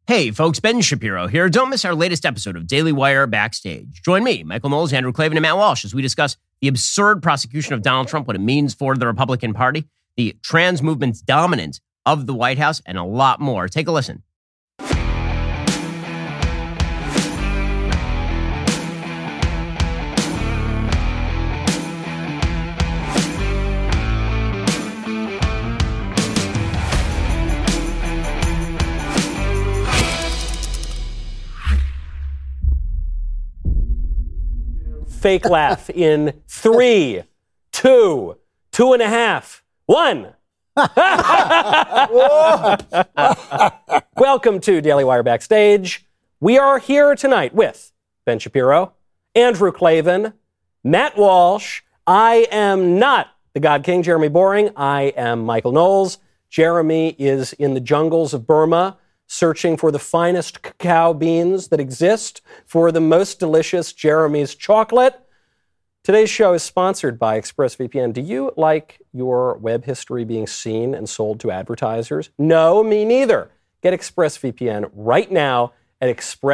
Hey, folks, Ben Shapiro here. Don't miss our latest episode of Daily Wire Backstage. Join me, Michael Knowles, Andrew Klavan, and Matt Walsh as we discuss the absurd prosecution of Donald Trump, what it means for the Republican Party, the trans movement's dominance of the White House, and a lot more. Take a listen. Fake laugh in 3, 2, 2.5, 1. Welcome to Daily Wire Backstage. We are here tonight with Ben Shapiro, Andrew Klavan, Matt Walsh. I am not the God King, Jeremy Boring. I am Michael Knowles. Jeremy is in the jungles of Burma, searching for the finest cacao beans that exist, for the most delicious Jeremy's chocolate. Today's show is sponsored by ExpressVPN. Do you like your web history being seen and sold to advertisers? No, me neither. Get ExpressVPN right now at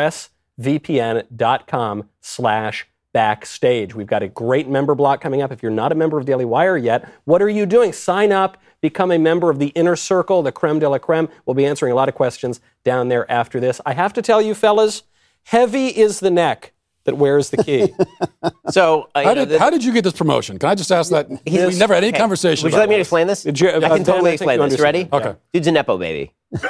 expressvpn.com/backstage. We've got a great member block coming up. If you're not a member of Daily Wire yet, what are you doing? Sign up. Become a member of the inner circle, the creme de la creme. We'll be answering a lot of questions down there after this. I have to tell you, fellas, heavy is the neck that wears the key. So, how did you get this promotion? Can I just ask that? We never had any conversation. Would you let me explain this? I can totally explain this. You ready? Okay. Dude's a Nepo baby.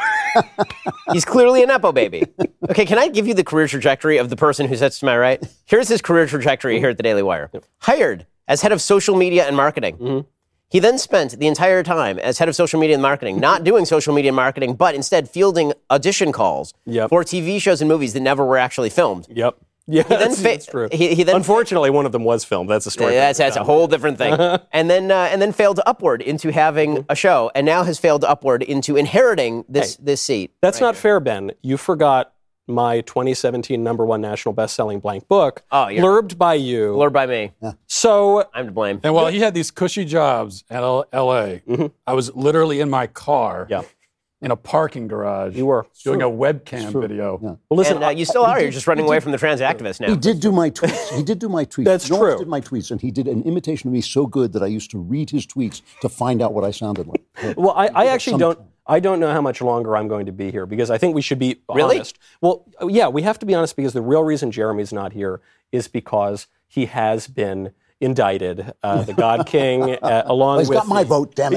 He's clearly a Nepo baby. Okay, can I give you the career trajectory of the person who sits to my right? Here's his career trajectory here at the Daily Wire. Hired as head of social media and marketing. Mm-hmm. He then spent the entire time as head of social media and marketing, not doing social media and marketing, but instead fielding audition calls for TV shows and movies that never were actually filmed. Yep. Yeah, that's true. He then unfortunately, one of them was filmed. That's a story. That's a whole different thing. and then failed upward into having a show, and now has failed upward into inheriting this seat. That's not fair, Ben. You forgot my 2017 #1 national best-selling blank book, blurbed by you. Blurbed by me. Yeah. So I'm to blame. And while he had these cushy jobs at L.A., I was literally in my car in a parking garage. You were. Doing a webcam video. Yeah. Well, listen, and you still are. You're just running away from the trans activists now. He did do my tweets. That's true. He did my tweets, and he did an imitation of me so good that I used to read his tweets to find out what I sounded like. Well, I actually don't. I don't know how much longer I'm going to be here because I think we should be honest. Well, yeah, we have to be honest because the real reason Jeremy's not here is because he has been indicted. The God King, along with... He's got my vote, damn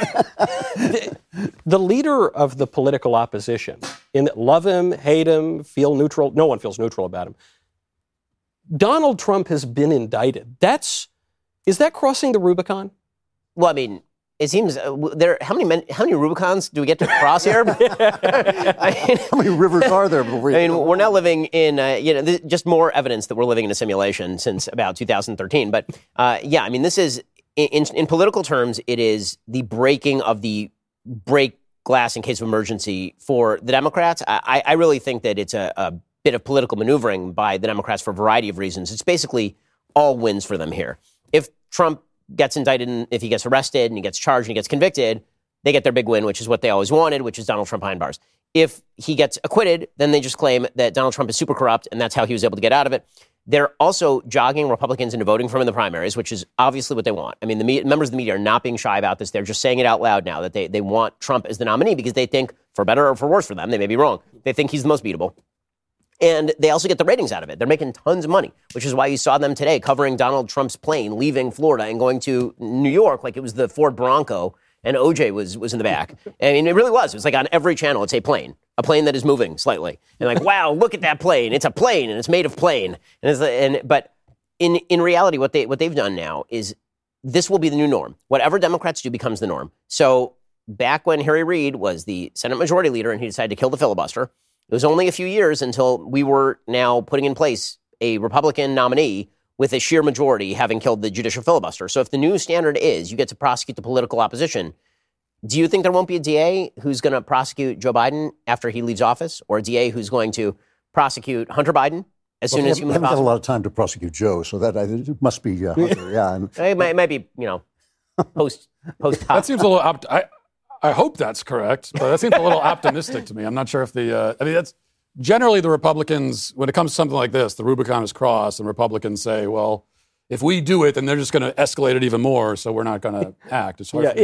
it. The leader of the political opposition, love him, hate him, feel neutral. No one feels neutral about him. Donald Trump has been indicted. Is that crossing the Rubicon? Well, I mean... It seems how many Rubicons do we get to cross here? How many rivers are there? We're now living in just more evidence that we're living in a simulation since about 2013. But this is in political terms, it is the breaking of the break glass in case of emergency for the Democrats. I really think that it's a bit of political maneuvering by the Democrats for a variety of reasons. It's basically all wins for them here. If Trump gets indicted, and if he gets arrested and he gets charged and he gets convicted, they get their big win, which is what they always wanted, which is Donald Trump behind bars. If he gets acquitted, then they just claim that Donald Trump is super corrupt, and that's how he was able to get out of it. They're also jogging Republicans into voting for him in the primaries, which is obviously what they want. I mean, the members of the media are not being shy about this. They're just saying it out loud now that they want Trump as the nominee because they think, for better or for worse for them, they may be wrong, they think he's the most beatable. And they also get the ratings out of it. They're making tons of money, which is why you saw them today covering Donald Trump's plane leaving Florida and going to New York like it was the Ford Bronco and OJ was in the back. I mean, it really was. It was like on every channel, it's a plane that is moving slightly. And like, wow, look at that plane. It's a plane and it's made of plane. But in reality, what they've done now is this will be the new norm. Whatever Democrats do becomes the norm. So back when Harry Reid was the Senate Majority Leader and he decided to kill the filibuster, it was only a few years until we were now putting in place a Republican nominee with a sheer majority having killed the judicial filibuster. So if the new standard is you get to prosecute the political opposition, do you think there won't be a DA who's going to prosecute Joe Biden after he leaves office, or a DA who's going to prosecute Hunter Biden as soon as humanly possible? I haven't had a lot of time to prosecute Joe, so that it must be Hunter, yeah. It might be, post That seems a little I hope that's correct, but that seems a little optimistic to me. I'm not sure if generally the Republicans, when it comes to something like this, the Rubicon is crossed, and Republicans say, well, if we do it, then they're just going to escalate it even more, so we're not going to act. It's hard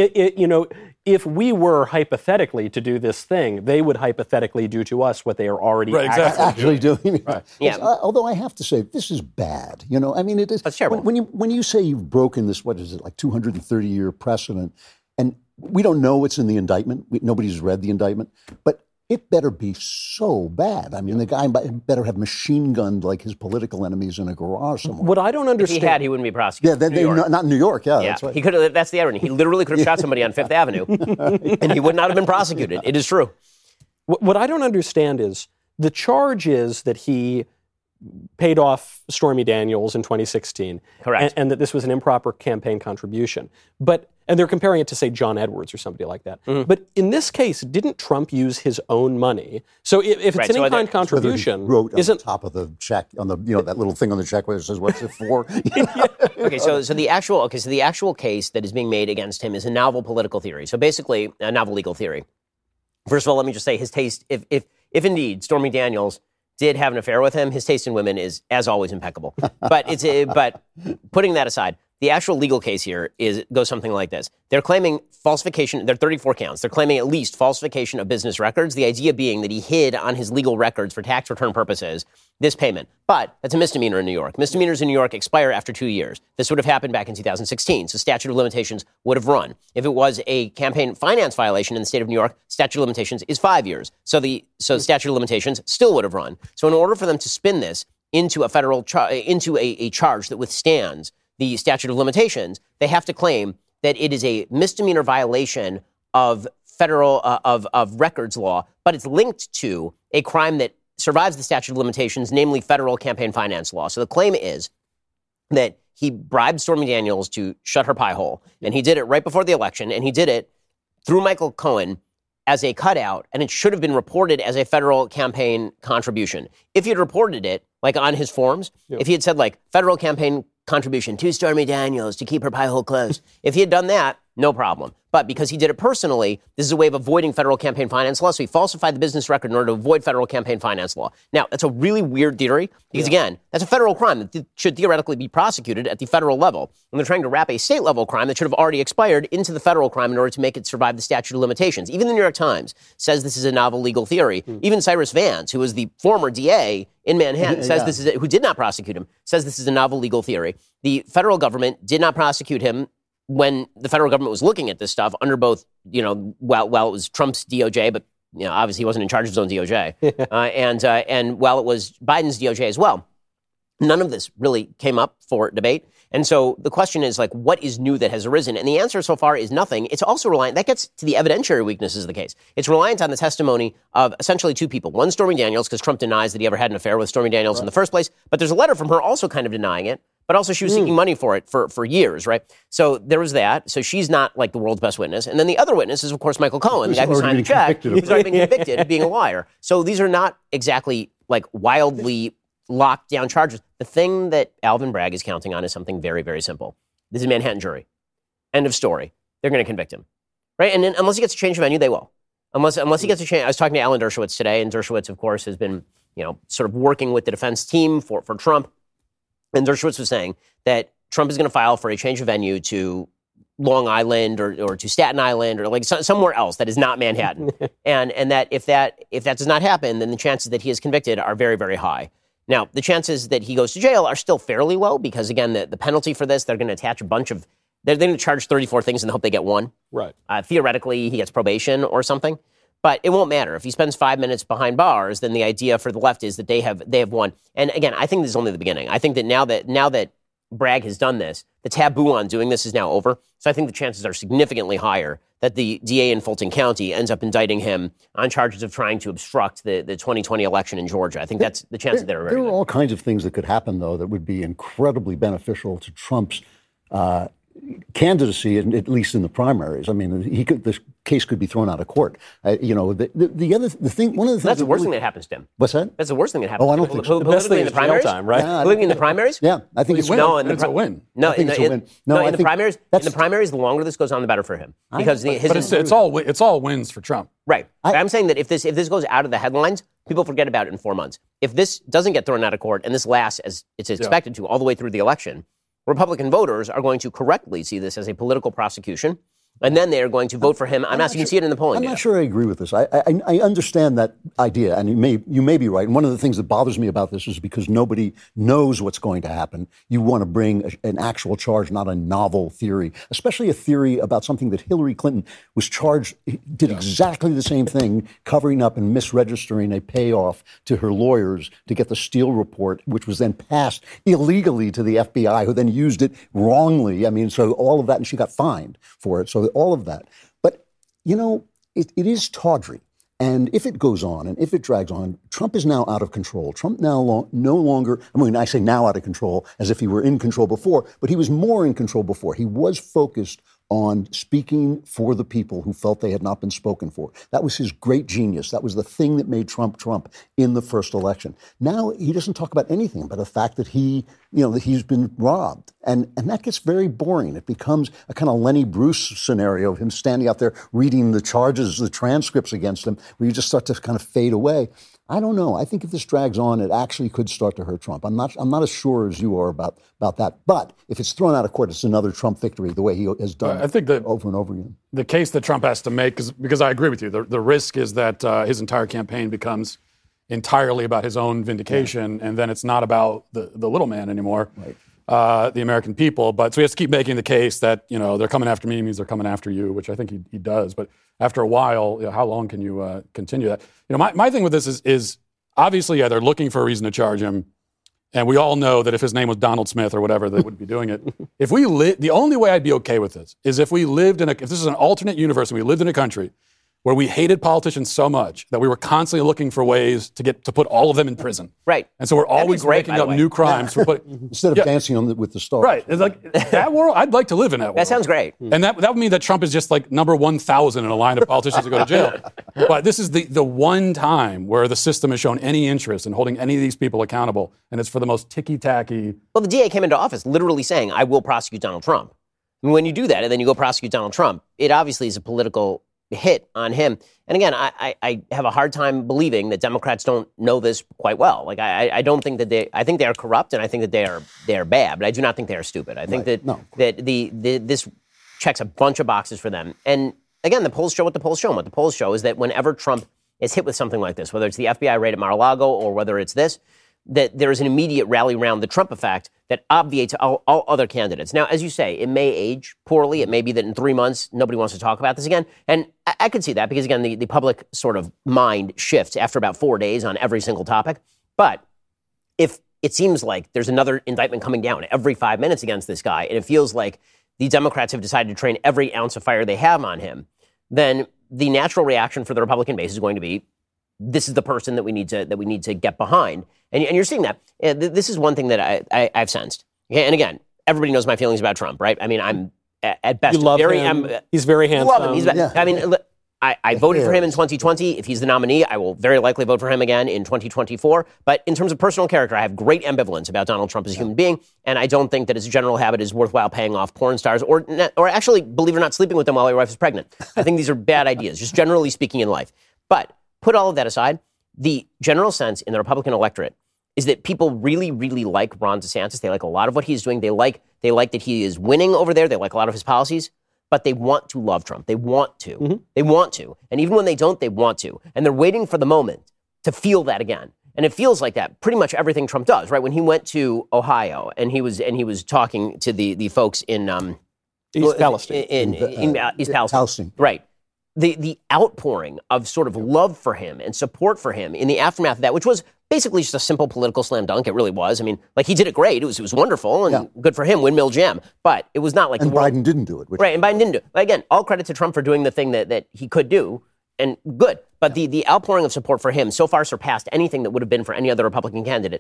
if we were hypothetically to do this thing, they would hypothetically do to us what they are already actually doing. Right. Yeah. Although I have to say, this is bad. I mean, it is. That's terrible. When you say you've broken this, what is it, like 230-year precedent, and we don't know what's in the indictment. Nobody's read the indictment, but it better be so bad. I mean, the guy better have machine gunned like his political enemies in a garage somewhere. What I don't understand. If he had, he wouldn't be prosecuted. Yeah, not in New York. Yeah, that's right. He could have. That's the irony. He literally could have shot somebody on Fifth Avenue, and he would not have been prosecuted. It is true. What I don't understand is the charge is that he paid off Stormy Daniels in 2016. Correct. And that this was an improper campaign contribution. And they're comparing it to, say, John Edwards or somebody like that. Mm-hmm. But in this case, didn't Trump use his own money? So if it's an in-kind contribution, wrote on the top of the check, on the that little thing on the check where it says what's it for? Okay, so the actual case that is being made against him is a novel political theory. So basically, a novel legal theory. First of all, let me just say his taste, if indeed Stormy Daniels did have an affair with him, his taste in women is, as always, impeccable. But but putting that aside, the actual legal case here goes something like this. They're claiming falsification. There are 34 counts. They're claiming at least falsification of business records, the idea being that he hid on his legal records for tax return purposes this payment. But that's a misdemeanor in New York. Misdemeanors in New York expire after 2 years. This would have happened back in 2016, so statute of limitations would have run. If it was a campaign finance violation in the state of New York, statute of limitations is 5 years. So statute of limitations still would have run. So in order for them to spin this into a federal into a charge that withstands the statute of limitations, they have to claim that it is a misdemeanor violation of federal of records law, but it's linked to a crime that survives the statute of limitations, namely federal campaign finance law. So the claim is that he bribed Stormy Daniels to shut her pie hole, and he did it right before the election, and he did it through Michael Cohen as a cutout, and it should have been reported as a federal campaign contribution. If he had reported it, like on his forms, if he had said like federal campaign contribution to Stormy Daniels to keep her pie hole closed, if he had done that, no problem. But because he did it personally, this is a way of avoiding federal campaign finance law. So he falsified the business record in order to avoid federal campaign finance law. Now, that's a really weird theory because, again, that's a federal crime that should theoretically be prosecuted at the federal level. And they're trying to wrap a state level crime that should have already expired into the federal crime in order to make it survive the statute of limitations. Even the New York Times says this is a novel legal theory. Even Cyrus Vance, who was the former DA in Manhattan, says this is who did not prosecute him, says this is a novel legal theory. The federal government did not prosecute him when the federal government was looking at this stuff under both, while it was Trump's DOJ, but obviously he wasn't in charge of his own DOJ, and while it was Biden's DOJ as well. None of this really came up for debate. And so the question is, like, what is new that has arisen? And the answer so far is nothing. It's also reliant, that gets to the evidentiary weaknesses of the case. It's reliant on the testimony of essentially two people. One, Stormy Daniels, because Trump denies that he ever had an affair with Stormy Daniels in the first place. But there's a letter from her also kind of denying it. But also she was seeking money for it for years, right? So there was that. So she's not like the world's best witness. And then the other witness is, of course, Michael Cohen, the guy who signed the check. He's already been convicted of being a liar. So these are not exactly like wildly locked down charges. The thing that Alvin Bragg is counting on is something very, very simple. This is a Manhattan jury. End of story. They're going to convict him, right? And then, unless he gets to change the venue, they will. Unless he gets to change. I was talking to Alan Dershowitz today, and Dershowitz, of course, has been sort of working with the defense team for Trump. And Dershowitz was saying that Trump is going to file for a change of venue to Long Island or to Staten Island or like somewhere else that is not Manhattan. and that if that does not happen, then the chances that he is convicted are very, very high. Now, the chances that he goes to jail are still fairly low because, again, the penalty for this, they're going to attach a bunch of, they're going to charge 34 things and hope they get one. Right. Theoretically, he gets probation or something. But it won't matter. If he spends 5 minutes behind bars, then the idea for the left is that they have won. And again, I think this is only the beginning. I think that now that Bragg has done this, the taboo on doing this is now over. So I think the chances are significantly higher that the DA in Fulton County ends up indicting him on charges of trying to obstruct the 2020 election in Georgia. I think that's the chances that are very good. There are all kinds of things that could happen, though, that would be incredibly beneficial to Trump's candidacy, at least in the primaries. I mean, this case could be thrown out of court. One of the things that's the worst thing that happens to him. What's that? That's the worst thing that happens. Oh, I don't think so. The best thing in the primaries, time, right? Politically in the primaries? Yeah, I think it's a win. No, it's a win. No, in the primaries, the longer this goes on, the better for him. Because it's all wins for Trump. Right. I'm saying that if this goes out of the headlines, people forget about it in 4 months. If this doesn't get thrown out of court and this lasts as it's expected to all the way through the election, Republican voters are going to correctly see this as a political prosecution, and then they are going to vote for him. You can see it in the polling I'm data. not sure I agree with this. I understand that idea, and you may be right. And one of the things that bothers me about this is because nobody knows what's going to happen. You want to bring an actual charge, not a novel theory, especially a theory about something that Hillary Clinton was charged, did exactly the same thing, covering up and misregistering a payoff to her lawyers to get the Steele report, which was then passed illegally to the FBI, who then used it wrongly. I mean, so all of that, and she got fined for it. So all of that. But, it is tawdry. And if it goes on and if it drags on, Trump is now out of control. Trump now no longer, I say now out of control as if he were in control before, but he was more in control before. He was focused on speaking for the people who felt they had not been spoken for. That was his great genius. That was the thing that made Trump Trump in the first election. Now he doesn't talk about anything but the fact that that he's been robbed. And that gets very boring. It becomes a kind of Lenny Bruce scenario of him standing out there reading the charges, the transcripts against him, where you just start to kind of fade away. I don't know. I think if this drags on, it actually could start to hurt Trump. I'm not as sure as you are about that. But if it's thrown out of court, it's another Trump victory, the way he has done I think that over and over again. The case that Trump has to make, because I agree with you, the risk is that his entire campaign becomes entirely about his own vindication, and then it's not about the little man anymore, right. The American people. But so he has to keep making the case that they're coming after me means they're coming after you, which I think he does. But after a while, how long can you continue that? My thing with this is obviously, they're looking for a reason to charge him. And we all know that if his name was Donald Smith or whatever, they wouldn't be doing it. The only way I'd be okay with this is if this is an alternate universe and we lived in a country where we hated politicians so much that we were constantly looking for ways to put all of them in prison. Right. And so we're always making up new crimes. Instead of dancing with the stars. Right. It's like that world, I'd like to live in that world. That sounds great. And that would mean that Trump is just like number 1,000 in a line of politicians to go to jail. But this is the one time where the system has shown any interest in holding any of these people accountable, and it's for the most ticky-tacky. Well, the DA came into office literally saying, I will prosecute Donald Trump. And when you do that and then you go prosecute Donald Trump, it obviously is a political hit on him. And again, I have a hard time believing that Democrats don't know this quite well. Like, I don't think that I think they are corrupt, and I think that they are bad, but I do not think they are stupid. I think that this checks a bunch of boxes for them. And again, the polls show what the polls show. And what the polls show is that whenever Trump is hit with something like this, whether it's the FBI raid at Mar-a-Lago or whether it's this, that there is an immediate rally around the Trump effect that obviates all other candidates. Now, as you say, it may age poorly. It may be that in 3 months, nobody wants to talk about this again. And I could see that because, again, the public sort of mind shifts after about 4 days on every single topic. But if it seems like there's another indictment coming down every 5 minutes against this guy, and it feels like the Democrats have decided to train every ounce of fire they have on him, then the natural reaction for the Republican base is going to be, this is the person that we need to get behind. And you're seeing that. This is one thing that I've sensed. Okay? And again, everybody knows my feelings about Trump, right? I mean, I'm at best you love him. He's very handsome. Love him. I mean, I voted for him in 2020. If he's the nominee, I will very likely vote for him again in 2024. But in terms of personal character, I have great ambivalence about Donald Trump as a human being, and I don't think that his general habit is worthwhile paying off porn stars or actually, believe it or not, sleeping with them while your wife is pregnant. I think these are bad ideas, just generally speaking in life. But put all of that aside, the general sense in the Republican electorate is that people really, really like Ron DeSantis. They like a lot of what he's doing. They like that he is winning over there. They like a lot of his policies. But they want to love Trump. They want to. Mm-hmm. They want to. And even when they don't, they want to. And they're waiting for the moment to feel that again. And it feels like that pretty much everything Trump does, right? When he went to Ohio and he was talking to the folks in East Palestine. In East Palestine. Right. The outpouring of sort of love for him and support for him in the aftermath of that, which was basically just a simple political slam dunk. It really was. I mean, like, he did it great. It was wonderful and good for him, windmill jam. But it was not like... And Biden didn't do it. Right, and Biden didn't do it. Again, all credit to Trump for doing the thing that he could do, and good. But the outpouring of support for him so far surpassed anything that would have been for any other Republican candidate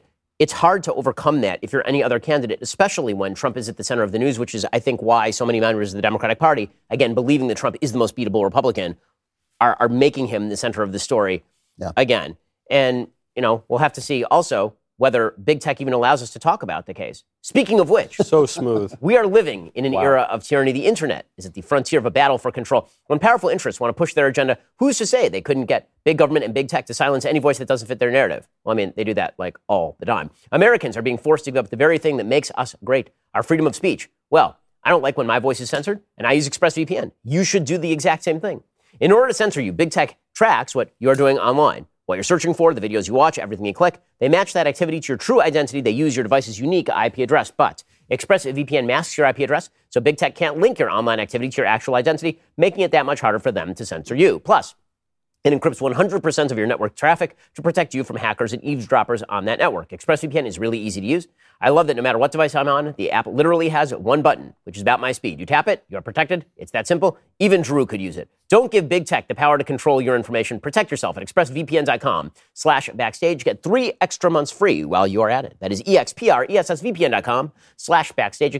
it's hard to overcome that if you're any other candidate, especially when Trump is at the center of the news, which is, I think, why so many members of the Democratic Party, again, believing that Trump is the most beatable Republican, are making him the center of the story again. And, we'll have to see also whether big tech even allows us to talk about the case. Speaking of which, So smooth. we are living in an era of tyranny. The internet is at the frontier of a battle for control. When powerful interests want to push their agenda, who's to say they couldn't get big government and big tech to silence any voice that doesn't fit their narrative? Well, I mean, they do that like all the time. Americans are being forced to give up the very thing that makes us great, our freedom of speech. Well, I don't like when my voice is censored, and I use ExpressVPN. You should do the exact same thing. In order to censor you, big tech tracks what you're doing online. What you're searching for, the videos you watch, everything you click. They match that activity to your true identity. They use your device's unique IP address. But ExpressVPN masks your IP address, so big tech can't link your online activity to your actual identity, making it that much harder for them to censor you. Plus, it encrypts 100% of your network traffic to protect you from hackers and eavesdroppers on that network. ExpressVPN is really easy to use. I love that no matter what device I'm on, the app literally has one button, which is about my speed. You tap it, you're protected. It's that simple. Even Drew could use it. Don't give big tech the power to control your information. Protect yourself at expressvpn.com/backstage. Get 3 extra months free while you are at it. That is expressvpn.com/backstage.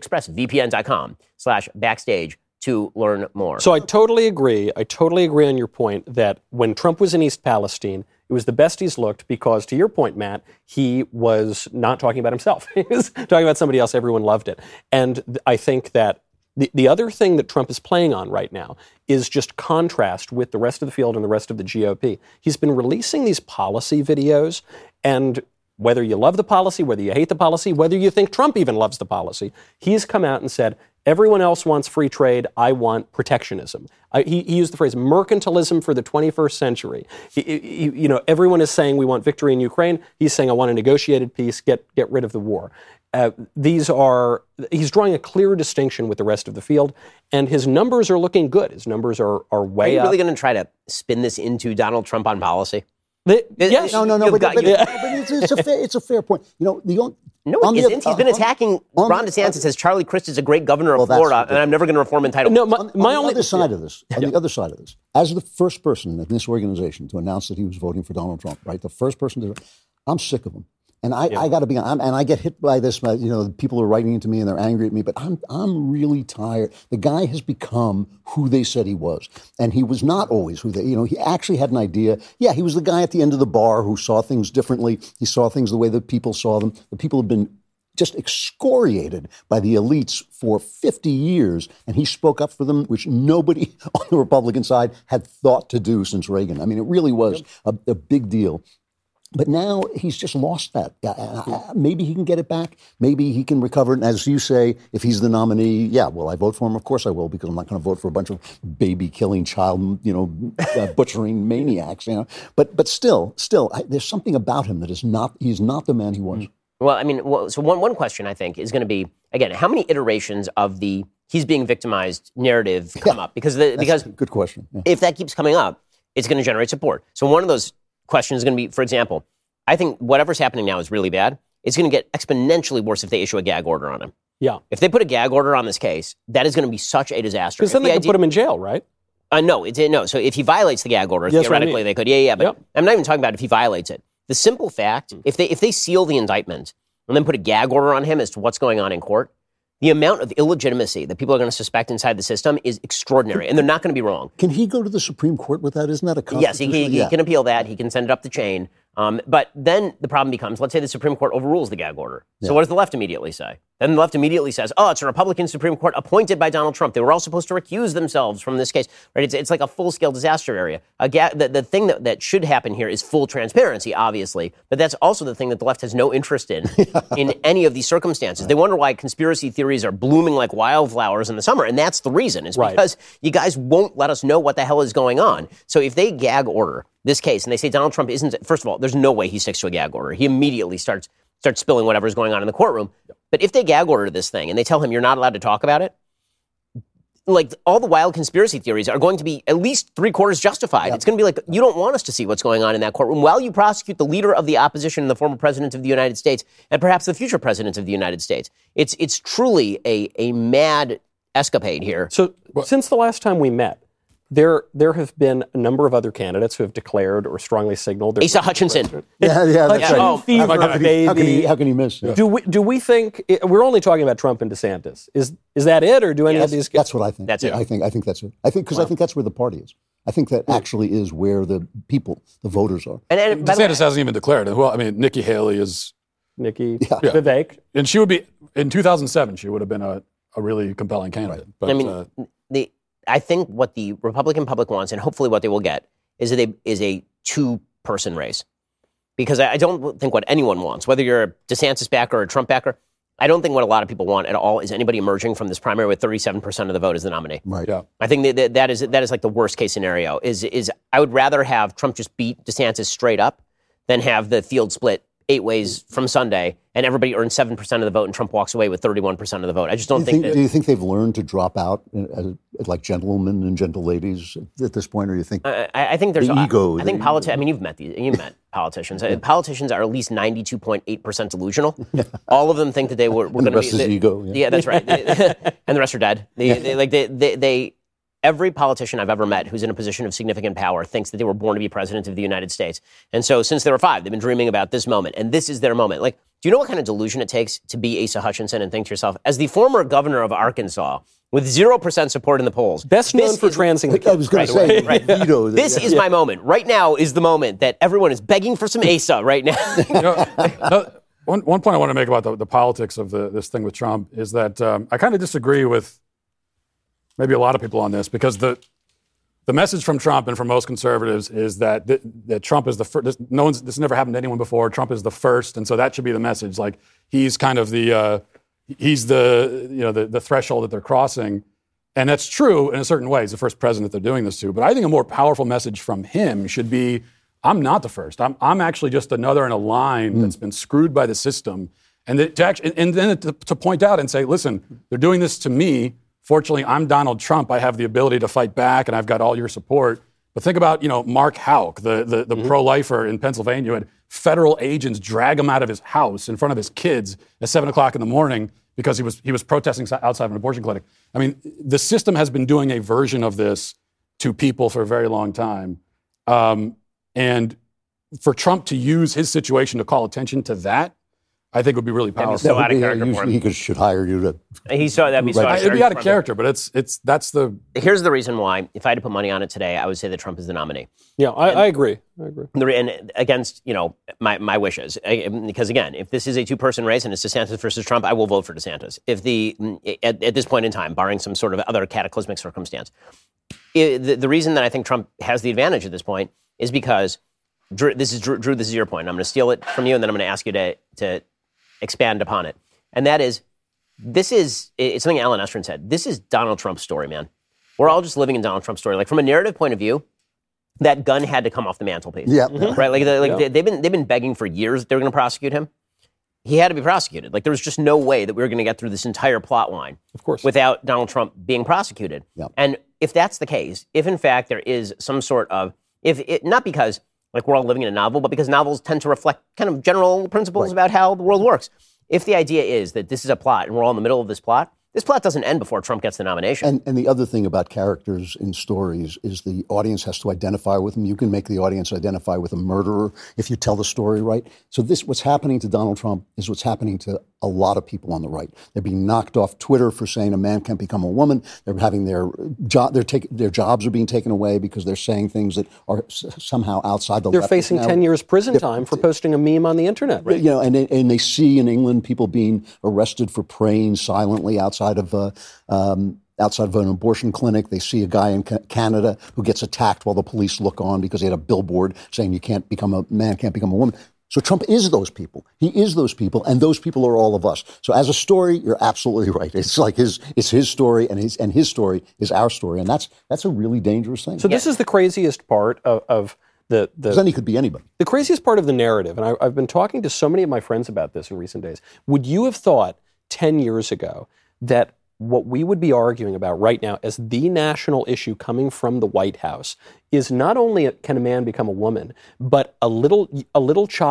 expressvpn.com/backstage to learn more. So I totally agree. I totally agree on your point that when Trump was in East Palestine, it was the best he's looked because, to your point, Matt, he was not talking about himself. He was talking about somebody else. Everyone loved it. And I think that the other thing that Trump is playing on right now is just contrast with the rest of the field and the rest of the GOP. He's been releasing these policy videos, and whether you love the policy, whether you hate the policy, whether you think Trump even loves the policy, he's come out and said, everyone else wants free trade. I want protectionism. He used the phrase mercantilism for the 21st century. Everyone is saying we want victory in Ukraine. He's saying I want a negotiated peace. Get rid of the war. He's drawing a clear distinction with the rest of the field, and his numbers are looking good. His numbers are way up. Are you really going to try to spin this into Donald Trump on policy? Yes. No, but it's a fair point. No, it isn't. He's been attacking Ron DeSantis as Charlie Crist is a great governor of Florida, and I'm never going to reform entitlement. No, on the other side of this, as the first person in this organization to announce that he was voting for Donald Trump, right? The first person to, I'm sick of him. And I got to be honest, and I get hit by this. People are writing into me and they're angry at me, but I'm really tired. The guy has become who they said he was, and he was not always who they. He actually had an idea. Yeah, he was the guy at the end of the bar who saw things differently. He saw things the way that people saw them. The people have been just excoriated by the elites for 50 years, and he spoke up for them, which nobody on the Republican side had thought to do since Reagan. I mean, it really was a big deal. But now he's just lost that. Maybe he can get it back. Maybe he can recover it. And as you say, if he's the nominee, will I vote for him? Of course I will, because I'm not going to vote for a bunch of baby-killing, child, butchering maniacs. But still, there's something about him that he's not the man he was. Well, I mean, so one question I think is going to be, again, how many iterations of the he's being victimized narrative come up? Because good question. Yeah. If that keeps coming up, it's going to generate support. So one of those question is going to be, for example, I think whatever's happening now is really bad. It's going to get exponentially worse if they issue a gag order on him. Yeah. If they put a gag order on this case, that is going to be such a disaster. Because then they could put him in jail, right? No. So if he violates the gag order, theoretically they could. Yeah. But I'm not even talking about if he violates it. The simple fact, if they seal the indictment and then put a gag order on him as to what's going on in court, the amount of illegitimacy that people are going to suspect inside the system is extraordinary, and they're not going to be wrong. Can he go to the Supreme Court with that? Isn't that a constitutional? Yes, he can appeal that. He can send it up the chain. But then the problem becomes, let's say the Supreme Court overrules the gag order. So what does the left immediately say? Then the left immediately says, it's a Republican Supreme Court appointed by Donald Trump. They were all supposed to recuse themselves from this case. Right? It's like a full-scale disaster area. The thing that should happen here is full transparency, obviously, but that's also the thing that the left has no interest in any of these circumstances. They wonder why conspiracy theories are blooming like wildflowers in the summer, and that's the reason. It's because you guys won't let us know what the hell is going on. So if they gag order this case and they say Donald Trump isn't, first of all, there's no way he sticks to a gag order. He immediately starts spilling whatever's going on in the courtroom. But if they gag order this thing and they tell him you're not allowed to talk about it, like all the wild conspiracy theories are going to be at least 3/4 justified. Yep. It's going to be like, you don't want us to see what's going on in that courtroom while you prosecute the leader of the opposition and the former president of the United States and perhaps the future president of the United States. It's truly a mad escapade here. So since the last time we met, There have been a number of other candidates who have declared or strongly signaled. Asa Hutchinson. Yeah, that's Hutchinson right. fever, baby. How can he miss? Yeah. Do we think we're only talking about Trump and DeSantis? Is that it, or do any of these? That's what I think. That's it. I think that's it. I think that's where the party is. I think that actually is where the people, the voters are. And by the way, DeSantis hasn't even declared it. Well, I mean, Nikki Haley is, Nikki, Vivek, and she would be in 2007. She would have been a really compelling candidate. But, I mean, I think what the Republican public wants, and hopefully what they will get, is a two-person race. Because I don't think what anyone wants, whether you're a DeSantis backer or a Trump backer, I don't think what a lot of people want at all is anybody emerging from this primary with 37% of the vote as the nominee. Right. Yeah. I think that is like the worst case scenario. Is I would rather have Trump just beat DeSantis straight up than have the field split 8 ways from Sunday and everybody earns 7% of the vote and Trump walks away with 31% of the vote. I just don't think that. Do you think they've learned to drop out like gentlemen and gentle ladies at this point, or do you think I think there's the ego? I think politics. I mean, you've met politicians. Politicians are at least 92.8% delusional. All of them think that they were going to be. The rest is ego. Yeah, that's right. And the rest are dead. They every politician I've ever met who's in a position of significant power thinks that they were born to be president of the United States. And so since they were 5, they've been dreaming about this moment. And this is their moment. Like, do you know what kind of delusion it takes to be Asa Hutchinson and think to yourself, as the former governor of Arkansas, with 0% support in the polls. Best known for transing the I was going to say, veto. This is my moment. Right now is the moment that everyone is begging for some Asa right now. One point I want to make about the politics of this thing with Trump is that I kind of disagree with maybe a lot of people on this, because the message from Trump and from most conservatives is that Trump is the first. This never happened to anyone before. Trump is the first, and so that should be the message. Like, he's kind of the threshold that they're crossing, and that's true in a certain way. He's the first president they're doing this to. But I think a more powerful message from him should be, I'm not the first. I'm actually just another in a line that's been screwed by the system, and then to point out and say, listen, they're doing this to me. Fortunately, I'm Donald Trump. I have the ability to fight back, and I've got all your support. But think about, Mark Houck, the pro-lifer in Pennsylvania, who had federal agents drag him out of his house in front of his kids at 7 o'clock in the morning because he was protesting outside of an abortion clinic. I mean, the system has been doing a version of this to people for a very long time. And for Trump to use his situation to call attention to that, I think would be really powerful. So out of character for him. He should hire you to. That'd be so out of It'd be out of character, but that's the. Here's the reason why. If I had to put money on it today, I would say that Trump is the nominee. Yeah, I agree. And against my wishes, because again, if this is a 2-person race and it's DeSantis versus Trump, I will vote for DeSantis. If at this point in time, barring some sort of other cataclysmic circumstance, the reason that I think Trump has the advantage at this point is because Drew, this is your point. I'm going to steal it from you, and then I'm going to ask you to expand upon it. And that is, it's something Alan Estrin said. This is Donald Trump's story, man. We're all just living in Donald Trump's story. Like, from a narrative point of view, that gun had to come off the mantelpiece. Yeah. Right? They've been begging for years that they were going to prosecute him. He had to be prosecuted. Like, there was just no way that we were going to get through this entire plot line, of course, without Donald Trump being prosecuted. Yep. And if that's the case, if in fact there is some sort of, not because like we're all living in a novel, but because novels tend to reflect kind of general principles about how the world works. If the idea is that this is a plot and we're all in the middle of this plot doesn't end before Trump gets the nomination. And the other thing about characters in stories is the audience has to identify with them. You can make the audience identify with a murderer if you tell the story right. So what's happening to Donald Trump is what's happening to a lot of people on the right. They're being knocked off Twitter for saying a man can't become a woman. They're having their jobs are being taken away because they're saying things that are somehow outside the left. They're facing 10 years prison time for posting a meme on the internet. Right? And they see in England people being arrested for praying silently outside of an abortion clinic. They see a guy in Canada who gets attacked while the police look on because he had a billboard saying man can't become a woman. So Trump is those people. He is those people, and those people are all of us. So as a story, you're absolutely right. It's like his story, and his story is our story, and that's a really dangerous thing. So this is the craziest part of the. Because then he could be anybody. The craziest part of the narrative, and I've been talking to so many of my friends about this in recent days. Would you have thought 10 years ago that what we would be arguing about right now as the national issue coming from the White House is not only can a man become a woman, but a little child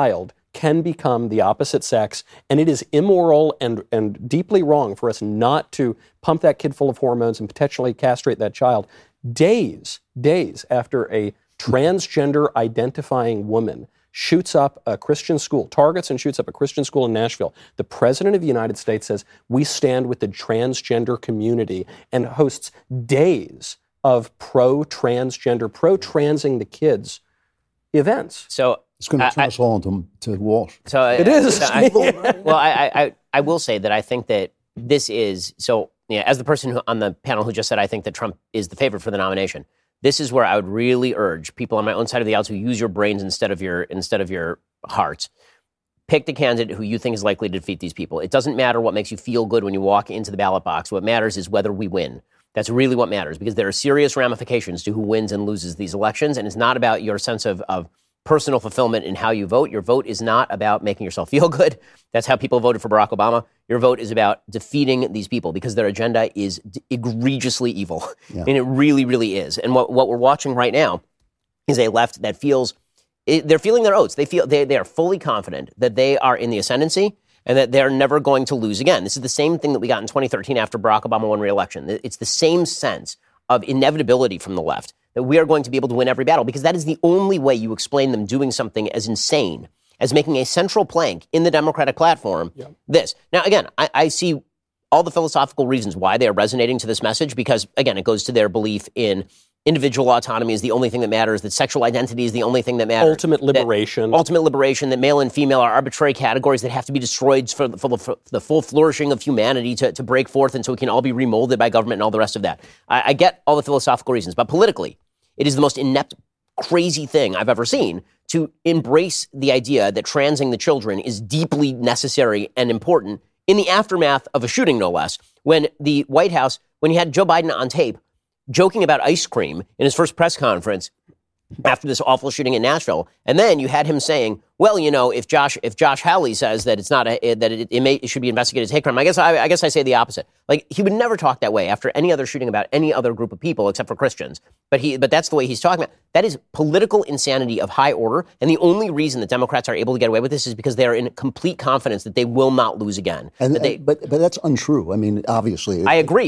can become the opposite sex, and it is immoral and deeply wrong for us not to pump that kid full of hormones and potentially castrate that child. Days after a transgender identifying woman shoots up a Christian school, targets and shoots up a Christian school in Nashville, the President of the United States says, we stand with the transgender community, and hosts days of pro-transgender, pro-transing the kids events. So It's going to turn us all into Walsh. So It is. Well, I will say that I think that this is so. Yeah, as the person on the panel who just said I think that Trump is the favorite for the nomination, this is where I would really urge people on my own side of the aisle to use your brains instead of your hearts. Pick the candidate who you think is likely to defeat these people. It doesn't matter what makes you feel good when you walk into the ballot box. What matters is whether we win. That's really what matters, because there are serious ramifications to who wins and loses these elections, and it's not about your sense of personal fulfillment in how you vote. Your vote is not about making yourself feel good. That's how people voted for Barack Obama. Your vote is about defeating these people because their agenda is egregiously evil. Yeah. And it really, really is. And what we're watching right now is a left that feels, they're feeling their oats. They are fully confident that they are in the ascendancy and that they're never going to lose again. This is the same thing that we got in 2013 after Barack Obama won re-election. It's the same sense of inevitability from the left, that we are going to be able to win every battle, because that is the only way you explain them doing something as insane as making a central plank in the Democratic platform this. Now, again, I see all the philosophical reasons why they are resonating to this message, because, again, it goes to their belief in individual autonomy is the only thing that matters, that sexual identity is the only thing that matters. Ultimate liberation, that male and female are arbitrary categories that have to be destroyed for the full flourishing of humanity to break forth, and so we can all be remolded by government and all the rest of that. I get all the philosophical reasons, but politically, it is the most inept, crazy thing I've ever seen to embrace the idea that transing the children is deeply necessary and important in the aftermath of a shooting, no less. When the White House, when you had Joe Biden on tape joking about ice cream in his first press conference after this awful shooting in Nashville, and then you had him saying, well, you know, if Josh Hawley says that it's not it should be investigated as hate crime, I guess I say the opposite. Like, he would never talk that way after any other shooting about any other group of people except for Christians. But that's the way he's talking about. That is political insanity of high order, and the only reason that Democrats are able to get away with this is because they are in complete confidence that they will not lose again. But that's untrue. I mean, obviously, I agree,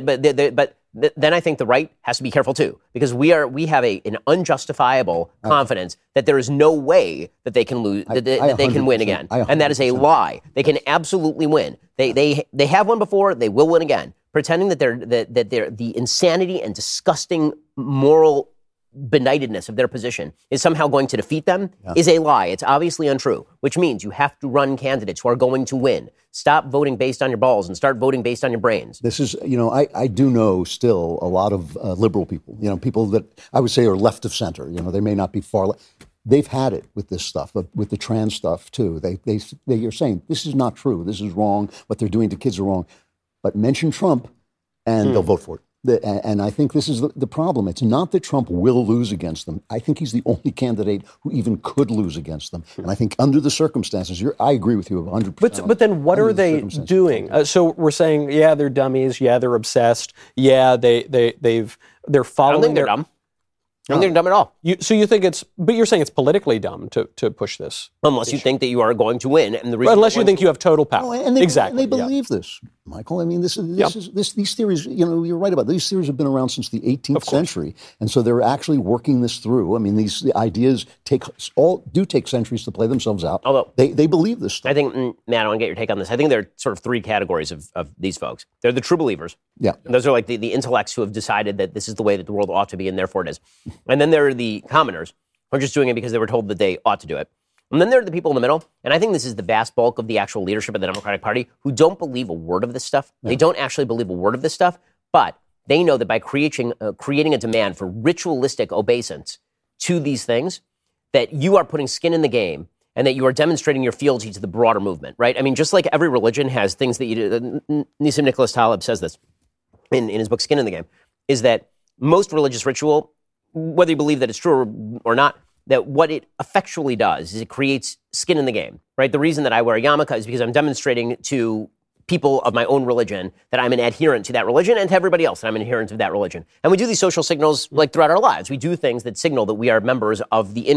but then I think the right has to be careful too, because we have an unjustifiable confidence that there is no way that they can lose, that they can win again, and that is a lie. They can absolutely win. They have won before. They will win again. Pretending that they're the insanity and disgusting moral benightedness of their position is somehow going to defeat them is a lie. It's obviously untrue, which means you have to run candidates who are going to win. Stop voting based on your balls and start voting based on your brains. This is, I do know still a lot of liberal people, people that I would say are left of center. They may not be far left. They've had it with this stuff, but with the trans stuff too. They are saying this is not true. This is wrong. What they're doing to kids are wrong. But mention Trump and they'll vote for it. And I think this is the problem. It's not that Trump will lose against them. I think he's the only candidate who even could lose against them. And I think under the circumstances, I agree with you 100%. But then what are they doing? So we're saying, yeah, they're dummies. Yeah, they're obsessed. Yeah, they're following. I don't think they're dumb. I don't think they're dumb at all. So you think but you're saying it's politically dumb to push this. Unless you think that you are going to win. And the reason unless you think you have total power. No, and exactly. And they believe this, Michael. I mean, these theories, you're right about it. These theories have been around since the 18th century. And so they're actually working this through. I mean, the ideas take centuries to play themselves out. Although they believe this stuff. I think, Matt, I want to get your take on this. I think there are sort of three categories of these folks. They're the true believers. Yeah. And those are like the intellects who have decided that this is the way that the world ought to be, and therefore it is. And then there are the commoners who are just doing it because they were told that they ought to do it. And then there are the people in the middle, and I think this is the vast bulk of the actual leadership of the Democratic Party, who don't believe a word of this stuff. Yeah. They don't actually believe a word of this stuff, but they know that by creating a demand for ritualistic obeisance to these things, that you are putting skin in the game and that you are demonstrating your fealty to the broader movement, right? I mean, just like every religion has things that you do. Nissim Nicholas Taleb says this in his book Skin in the Game, is that most religious ritual, whether you believe that it's true or not, that what it effectually does is it creates skin in the game, right? The reason that I wear a yarmulke is because I'm demonstrating to people of my own religion that I'm an adherent to that religion, and to everybody else that I'm an adherent of that religion. And we do these social signals like throughout our lives. We do things that signal that we are members of the in-group.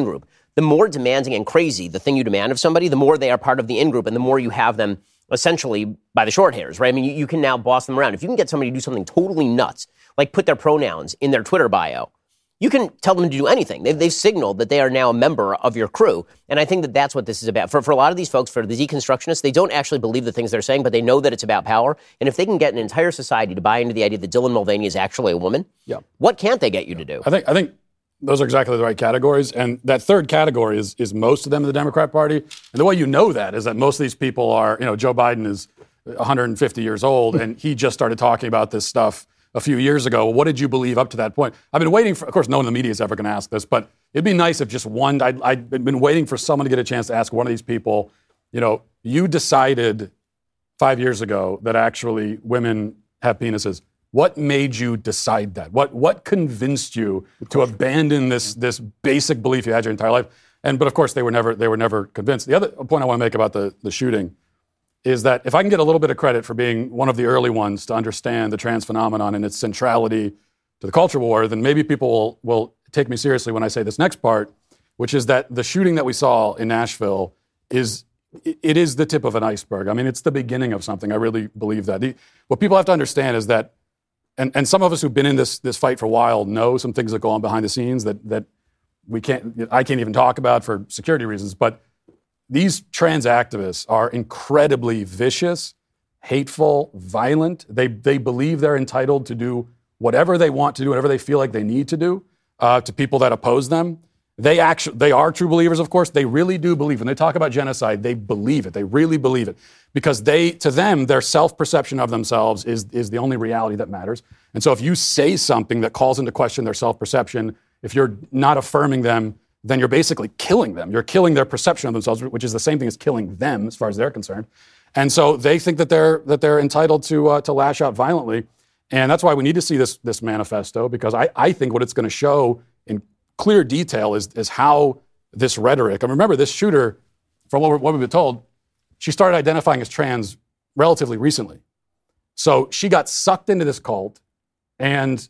the more demanding and crazy the thing you demand of somebody, the more they are part of the in-group and the more you have them essentially by the short hairs, right? I mean, you can now boss them around. If you can get somebody to do something totally nuts, like put their pronouns in their Twitter bio, you can tell them to do anything. They've signaled that they are now a member of your crew. And I think that that's what this is about. For a lot of these folks, for the deconstructionists, they don't actually believe the things they're saying, but they know that it's about power. And if they can get an entire society to buy into the idea that Dylan Mulvaney is actually a woman, what can't they get you to do? I think those are exactly the right categories. And that third category is most of them in the Democrat Party. And the way you know that is that most of these people are, Joe Biden is 150 years old, and he just started talking about this stuff a few years ago. What did you believe up to that point? I've been waiting for, of course, no one in the media is ever going to ask this, but it'd be nice if just one, I'd been waiting for someone to get a chance to ask one of these people, you decided 5 years ago that actually women have penises. What made you decide that? What convinced you to abandon this basic belief you had your entire life? But of course, they were never convinced. The other point I want to make about the shooting is that if I can get a little bit of credit for being one of the early ones to understand the trans phenomenon and its centrality to the culture war, then maybe people will take me seriously when I say this next part, which is that the shooting that we saw in Nashville is the tip of an iceberg. I mean, it's the beginning of something. I really believe that. What people have to understand is that, and some of us who've been in this fight for a while know some things that go on behind the scenes that I can't even talk about for security reasons, but these trans activists are incredibly vicious, hateful, violent. They believe they're entitled to do whatever they want to do, whatever they feel like they need to do to people that oppose them. They are true believers, of course. They really do believe. When they talk about genocide, they believe it. They really believe it. Because to them, their self-perception of themselves is the only reality that matters. And so if you say something that calls into question their self-perception, if you're not affirming them, then you're basically killing them. You're killing their perception of themselves, which is the same thing as killing them as far as they're concerned. And so they think that they're entitled to lash out violently. And that's why we need to see this manifesto, because I think what it's going to show in clear detail is how this rhetoric, and remember, this shooter, from what we've been told, she started identifying as trans relatively recently. So she got sucked into this cult and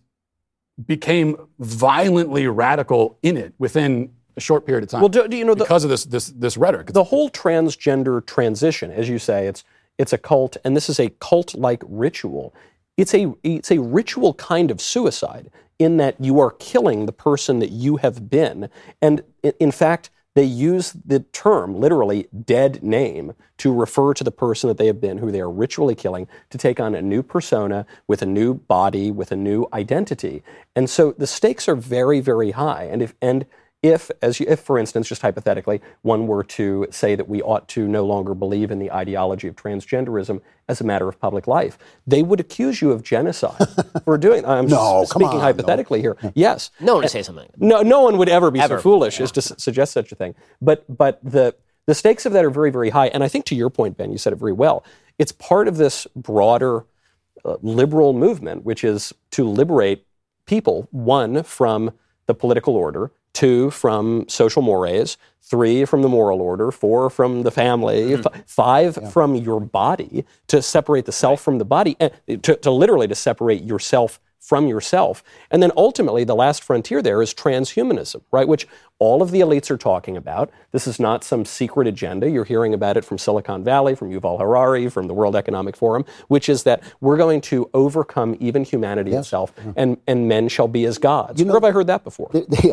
became violently radical in it within a short period of time. Well, do you know because of this rhetoric? The whole transgender transition, as you say, it's a cult, and this is a cult-like ritual. It's a ritual kind of suicide in that you are killing the person that you have been, and in fact, they use the term, literally, dead name, to refer to the person that they have been, who they are ritually killing, to take on a new persona with a new body, with a new identity. And so the stakes are very, very high. And if, for instance, just hypothetically, one were to say that we ought to no longer believe in the ideology of transgenderism as a matter of public life, they would accuse you of genocide for doing. I'm speaking hypothetically here. Yes, no one would say something. No one would ever be so foolish as to suggest such a thing. But the stakes of that are very, very high. And I think, to your point, Ben, you said it very well. It's part of this broader liberal movement, which is to liberate people, one, from the political order, 2, from social mores, 3, from the moral order, 4, from the family, 5, from your body, to separate the self from the body, to literally to separate yourself from yourself. And then ultimately, the last frontier there is transhumanism, right? Which all of the elites are talking about. This is not some secret agenda. You're hearing about it from Silicon Valley, from Yuval Harari, from the World Economic Forum, which is that we're going to overcome even humanity itself, and men shall be as gods. Where have I heard that before?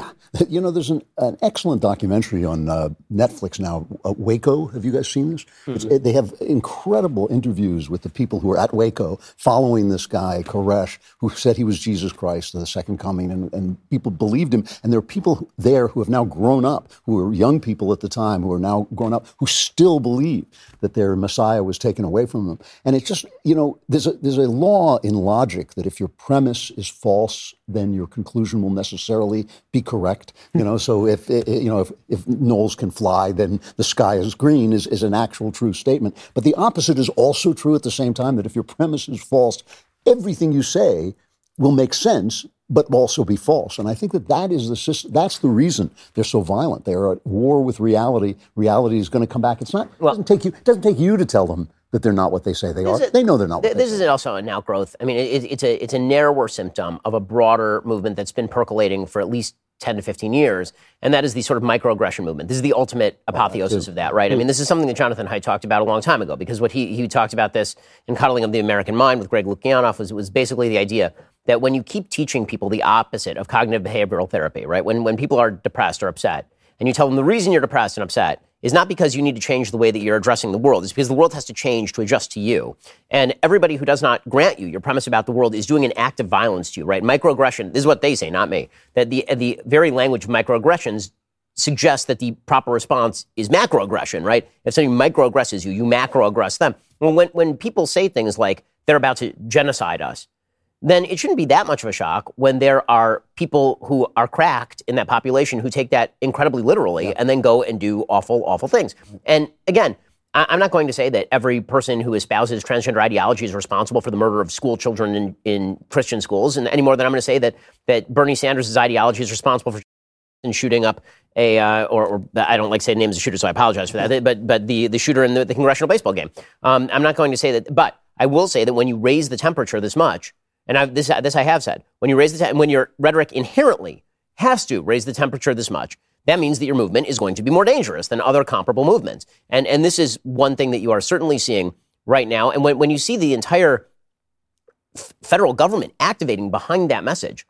There's an excellent documentary on Netflix now, Waco. Have you guys seen this? Mm-hmm. They have incredible interviews with the people who are at Waco following this guy, Koresh, who said he was Jesus Christ, the second coming, and people believed him. And there are people there who have now grown up, who were young people at the time, who are now grown up, who still believe that their Messiah was taken away from them. And it's just, there's a law in logic that if your premise is false, then your conclusion will necessarily be correct. So if Knowles can fly, then the sky is green is an actual true statement. But the opposite is also true at the same time, that if your premise is false, everything you say will make sense, but also be false. And I think that's the reason they're so violent. They are at war with reality. Reality is going to come back. It doesn't take you to tell them that they're not what they say they are. They know they're not what they say. This is also an outgrowth. I mean, it's a narrower symptom of a broader movement that's been percolating for at least 10 to 15 years, and that is the sort of microaggression movement. This is the ultimate apotheosis of that, right? I mean, this is something that Jonathan Haidt talked about a long time ago, because what he talked about this in Coddling of the American Mind with Greg Lukianoff was basically the idea that when you keep teaching people the opposite of cognitive behavioral therapy, right? When people are depressed or upset, and you tell them the reason you're depressed and upset is not because you need to change the way that you're addressing the world. It's because the world has to change to adjust to you. And everybody who does not grant you your premise about the world is doing an act of violence to you, right? Microaggression, this is what they say, not me, that the very language of microaggressions suggests that the proper response is macroaggression, right? If somebody microaggresses you, you macroaggress them. Well, when people say things like they're about to genocide us, then it shouldn't be that much of a shock when there are people who are cracked in that population who take that incredibly literally and then go and do awful, awful things. And again, I'm not going to say that every person who espouses transgender ideology is responsible for the murder of school children in Christian schools, and any more than I'm going to say that Bernie Sanders' ideology is responsible for shooting up or I don't like saying names of shooters, so I apologize for that, but the shooter in the congressional baseball game. I'm not going to say that, but I will say that when you raise the temperature this much, and this I have said, when you raise when your rhetoric inherently has to raise the temperature this much, that means that your movement is going to be more dangerous than other comparable movements. And this is one thing that you are certainly seeing right now. And when you see the entire federal government activating behind that message,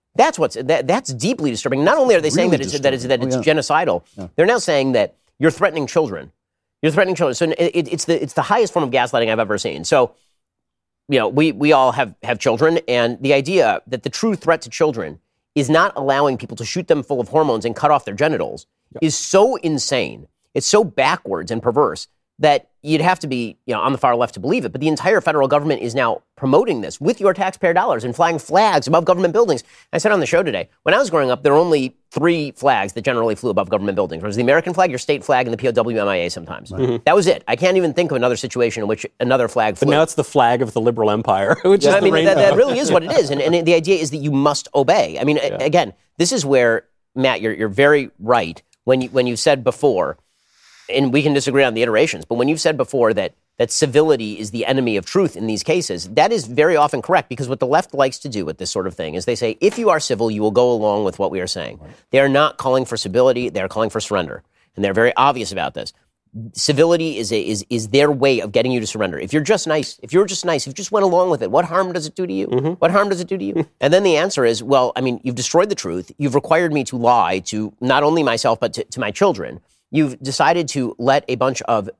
that's deeply disturbing. Not only are they saying that it's genocidal, they're now saying that you're threatening children. You're threatening children. So it's the highest form of gaslighting I've ever seen. So, you know, we all have children, and the idea that the true threat to children is not allowing people to shoot them full of hormones and cut off their genitals is so insane. It's so backwards and perverse that you'd have to be, on the far left to believe it. But the entire federal government is now promoting this with your taxpayer dollars and flying flags above government buildings. I said on the show today, when I was growing up, there were only 3 flags that generally flew above government buildings. There was the American flag, your state flag, and the POW/MIA sometimes. Mm-hmm. That was it. I can't even think of another situation in which another flag flew. But now it's the flag of the liberal empire. Which is I mean, that really is what it is. And the idea is that you must obey. I mean, again, this is where, Matt, you're very right when you said before, and we can disagree on the iterations, but when you've said before that civility is the enemy of truth in these cases, that is very often correct, because what the left likes to do with this sort of thing is they say, if you are civil, you will go along with what we are saying. Right. They are not calling for civility, they are calling for surrender. And they're very obvious about this. Civility is their way of getting you to surrender. If you're just nice, if you just went along with it, what harm does it do to you? Mm-hmm. What harm does it do to you? And then the answer is, well, I mean, you've destroyed the truth. You've required me to lie to not only myself, but to my children. You've decided to let a bunch of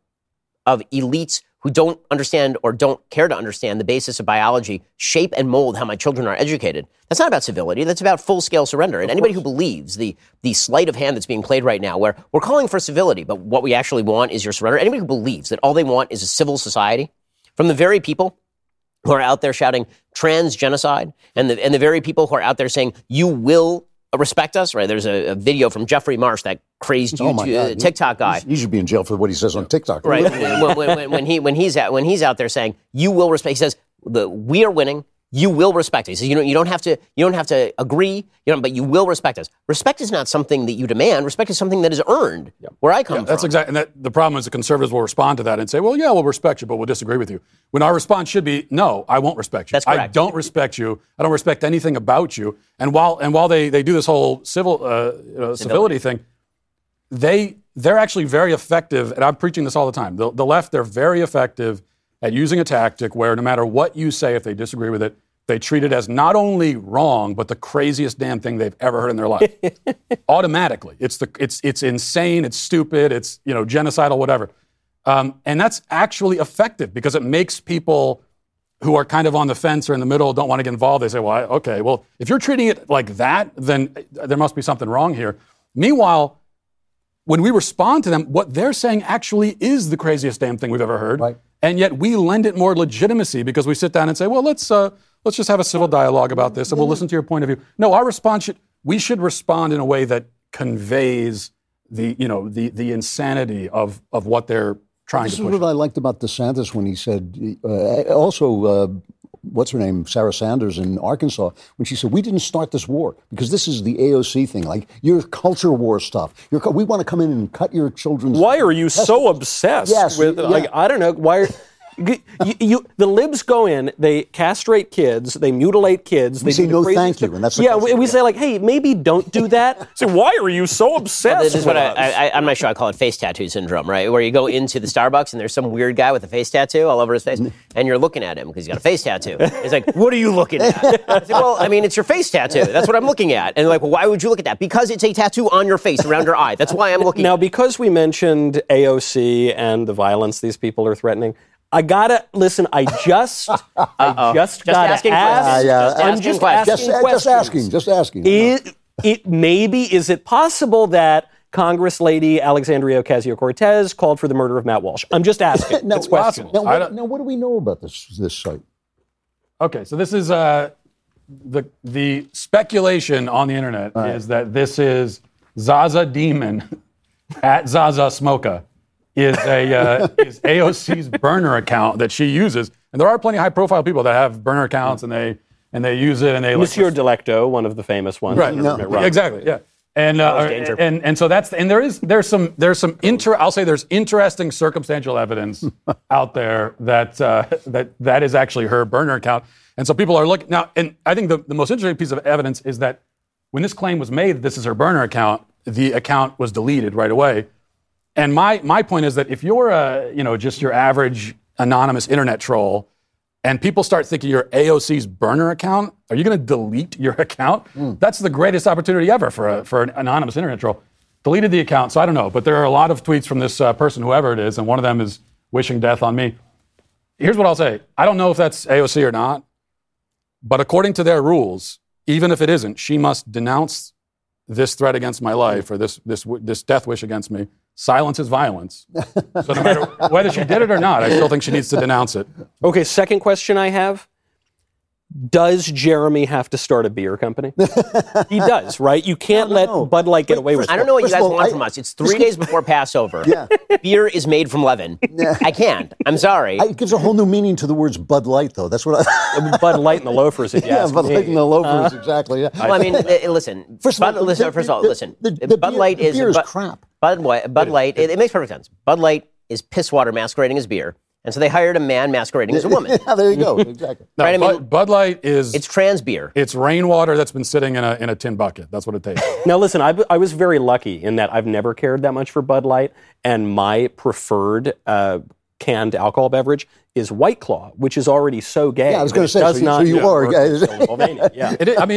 elites who don't understand or don't care to understand the basis of biology shape and mold how my children are educated. That's not about civility. That's about full-scale surrender. And anybody who believes the sleight of hand that's being played right now, where we're calling for civility, but what we actually want is your surrender, anybody who believes that all they want is a civil society, from the very people who are out there shouting trans genocide, and the very people who are out there saying, you will respect us, right? There's a video from Jeffrey Marsh, that crazed TikTok guy. He should be in jail for what he says on TikTok. Right. when he's out there saying, you will respect, he says, we are winning, you will respect us. He says, you don't have to agree, but you will respect us. Respect is not something that you demand. Respect is something that is earned. Where I come from. That's exactly. And the problem is the conservatives will respond to that and say, well, yeah, we'll respect you, but we'll disagree with you. When our response should be, no, I won't respect you. That's correct. I don't respect you. I don't respect anything about you. And while they do this whole civility thing, they're actually very effective. And I'm preaching this all the time. The left, they're very effective at using a tactic where no matter what you say, if they disagree with it, they treat it as not only wrong, but the craziest damn thing they've ever heard in their life. Automatically. It's insane, it's stupid, it's genocidal, whatever. And that's actually effective because it makes people who are kind of on the fence or in the middle, don't want to get involved. They say, well, if you're treating it like that, then there must be something wrong here. Meanwhile, when we respond to them, what they're saying actually is the craziest damn thing we've ever heard. Right. And yet we lend it more legitimacy because we sit down and say, well, let's just have a civil dialogue about this and we'll listen to your point of view. No, our response we should respond in a way that conveys the insanity of what they're trying to push. This is what I liked about DeSantis when he said, what's her name, Sarah Sanders in Arkansas, when she said, we didn't start this war because this is the AOC thing, like your culture war stuff. We want to come in and cut your children's... Why are you so obsessed with, I don't know, why... The libs go in, they castrate kids, they mutilate kids. We they say do no crazy thank stuff. you, and that's the yeah. question. We say like, hey, maybe don't do that. So why are you so obsessed? This is what with us? I'm not sure I call it face tattoo syndrome, right? Where you go into the Starbucks and there's some weird guy with a face tattoo all over his face, and you're looking at him because he's got a face tattoo. He's like, "What are you looking at?" I said, "Well, I mean, it's your face tattoo. That's what I'm looking at." And they're like, "Well, why would you look at that?" Because it's a tattoo on your face around your eye. That's why I'm looking. Now, because we mentioned AOC and the violence these people are threatening, I gotta listen. I just gotta asking ask. questions. I'm just asking questions. Just asking. Is it possible that Congress Lady Alexandria Ocasio-Cortez called for the murder of Matt Walsh? I'm just asking. Now, It's questionable. now, what do we know about this site? Okay, so this is the speculation on the internet is that this is Zaza Demon at Zaza Smoka is AOC's burner account that she uses, and there are plenty of high-profile people that have burner accounts and they use it and they Monsieur Delecto, one of the famous ones. right, exactly, yeah. And so there's interesting circumstantial evidence out there that is actually her burner account. And so people are looking now, and I think the most interesting piece of evidence is that when this claim was made that this is her burner account, the account was deleted right away. And my point is that if you're just your average anonymous internet troll, and people start thinking you're AOC's burner account, are you going to delete your account? That's the greatest opportunity ever for an anonymous internet troll. Deleted the account, so I don't know. But there are a lot of tweets from this person, whoever it is, and one of them is wishing death on me. Here's what I'll say. I don't know if that's AOC or not, but according to their rules, even if it isn't, she must denounce this threat against my life or this death wish against me. Silence is violence. So no matter whether she did it or not, I still think she needs to denounce it. Okay, second question I have. Does Jeremy have to start a beer company? He does, right? You can't let Bud Light get away with it. I don't know what you guys want from us. It's 3 days before Passover. Yeah. Beer is made from leaven. I can't. I'm sorry. It gives a whole new meaning to the words Bud Light, though. That's what I... Bud Light and the loafers, if you ask Bud me. Light and the loafers, exactly. Yeah. Well, I mean, listen. First of all, listen. Bud Light is beer is crap. Bud Light. It makes perfect sense. Bud Light is piss water masquerading as beer. And so they hired a man masquerading as a woman. Yeah, there you go. Exactly. No, right? I mean, Bud Light is... It's trans beer. It's rainwater that's been sitting in a tin bucket. That's what it tastes like. Now, listen, I was very lucky in that I've never cared that much for Bud Light, and my preferred canned alcohol beverage is White Claw, which is already so gay. Yeah, I was going to say, so you are. Yeah.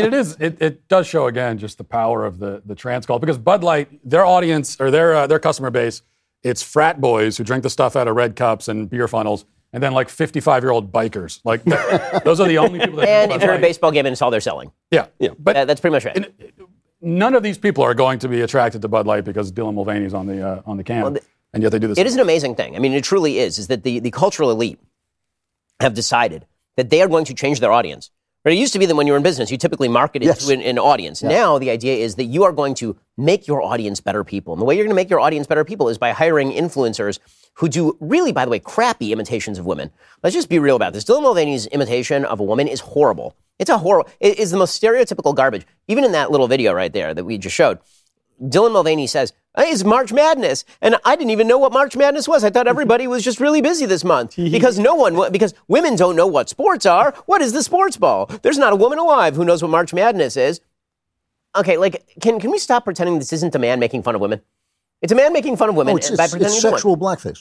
It does show, again, just the power of the trans cult. Because Bud Light, their audience, or their customer base, it's frat boys who drink the stuff out of red cups and beer funnels, and then like 55-year-old bikers. Like those are the only people that. And if you're at a baseball game and it's all they're selling. Yeah. But that's pretty much it. None of these people are going to be attracted to Bud Light because Dylan Mulvaney's on the can, and yet they do this. It is an amazing thing. I mean, it truly is that the cultural elite have decided that they are going to change their audience. But it used to be that when you were in business, you typically marketed to an audience. Yeah. Now the idea is that you are going to make your audience better people. And the way you're going to make your audience better people is by hiring influencers who do really, by the way, crappy imitations of women. Let's just be real about this. Dylan Mulvaney's imitation of a woman is horrible. It is the most stereotypical garbage. Even in that little video right there that we just showed, Dylan Mulvaney says, "Hey, it's March Madness, and I didn't even know what March Madness was. I thought everybody was just really busy this month because women don't know what sports are. What is the sports ball? There's not a woman alive who knows what March Madness is." Okay, can we stop pretending this isn't a man making fun of women? It's a man making fun of women by pretending it's sexual blackface.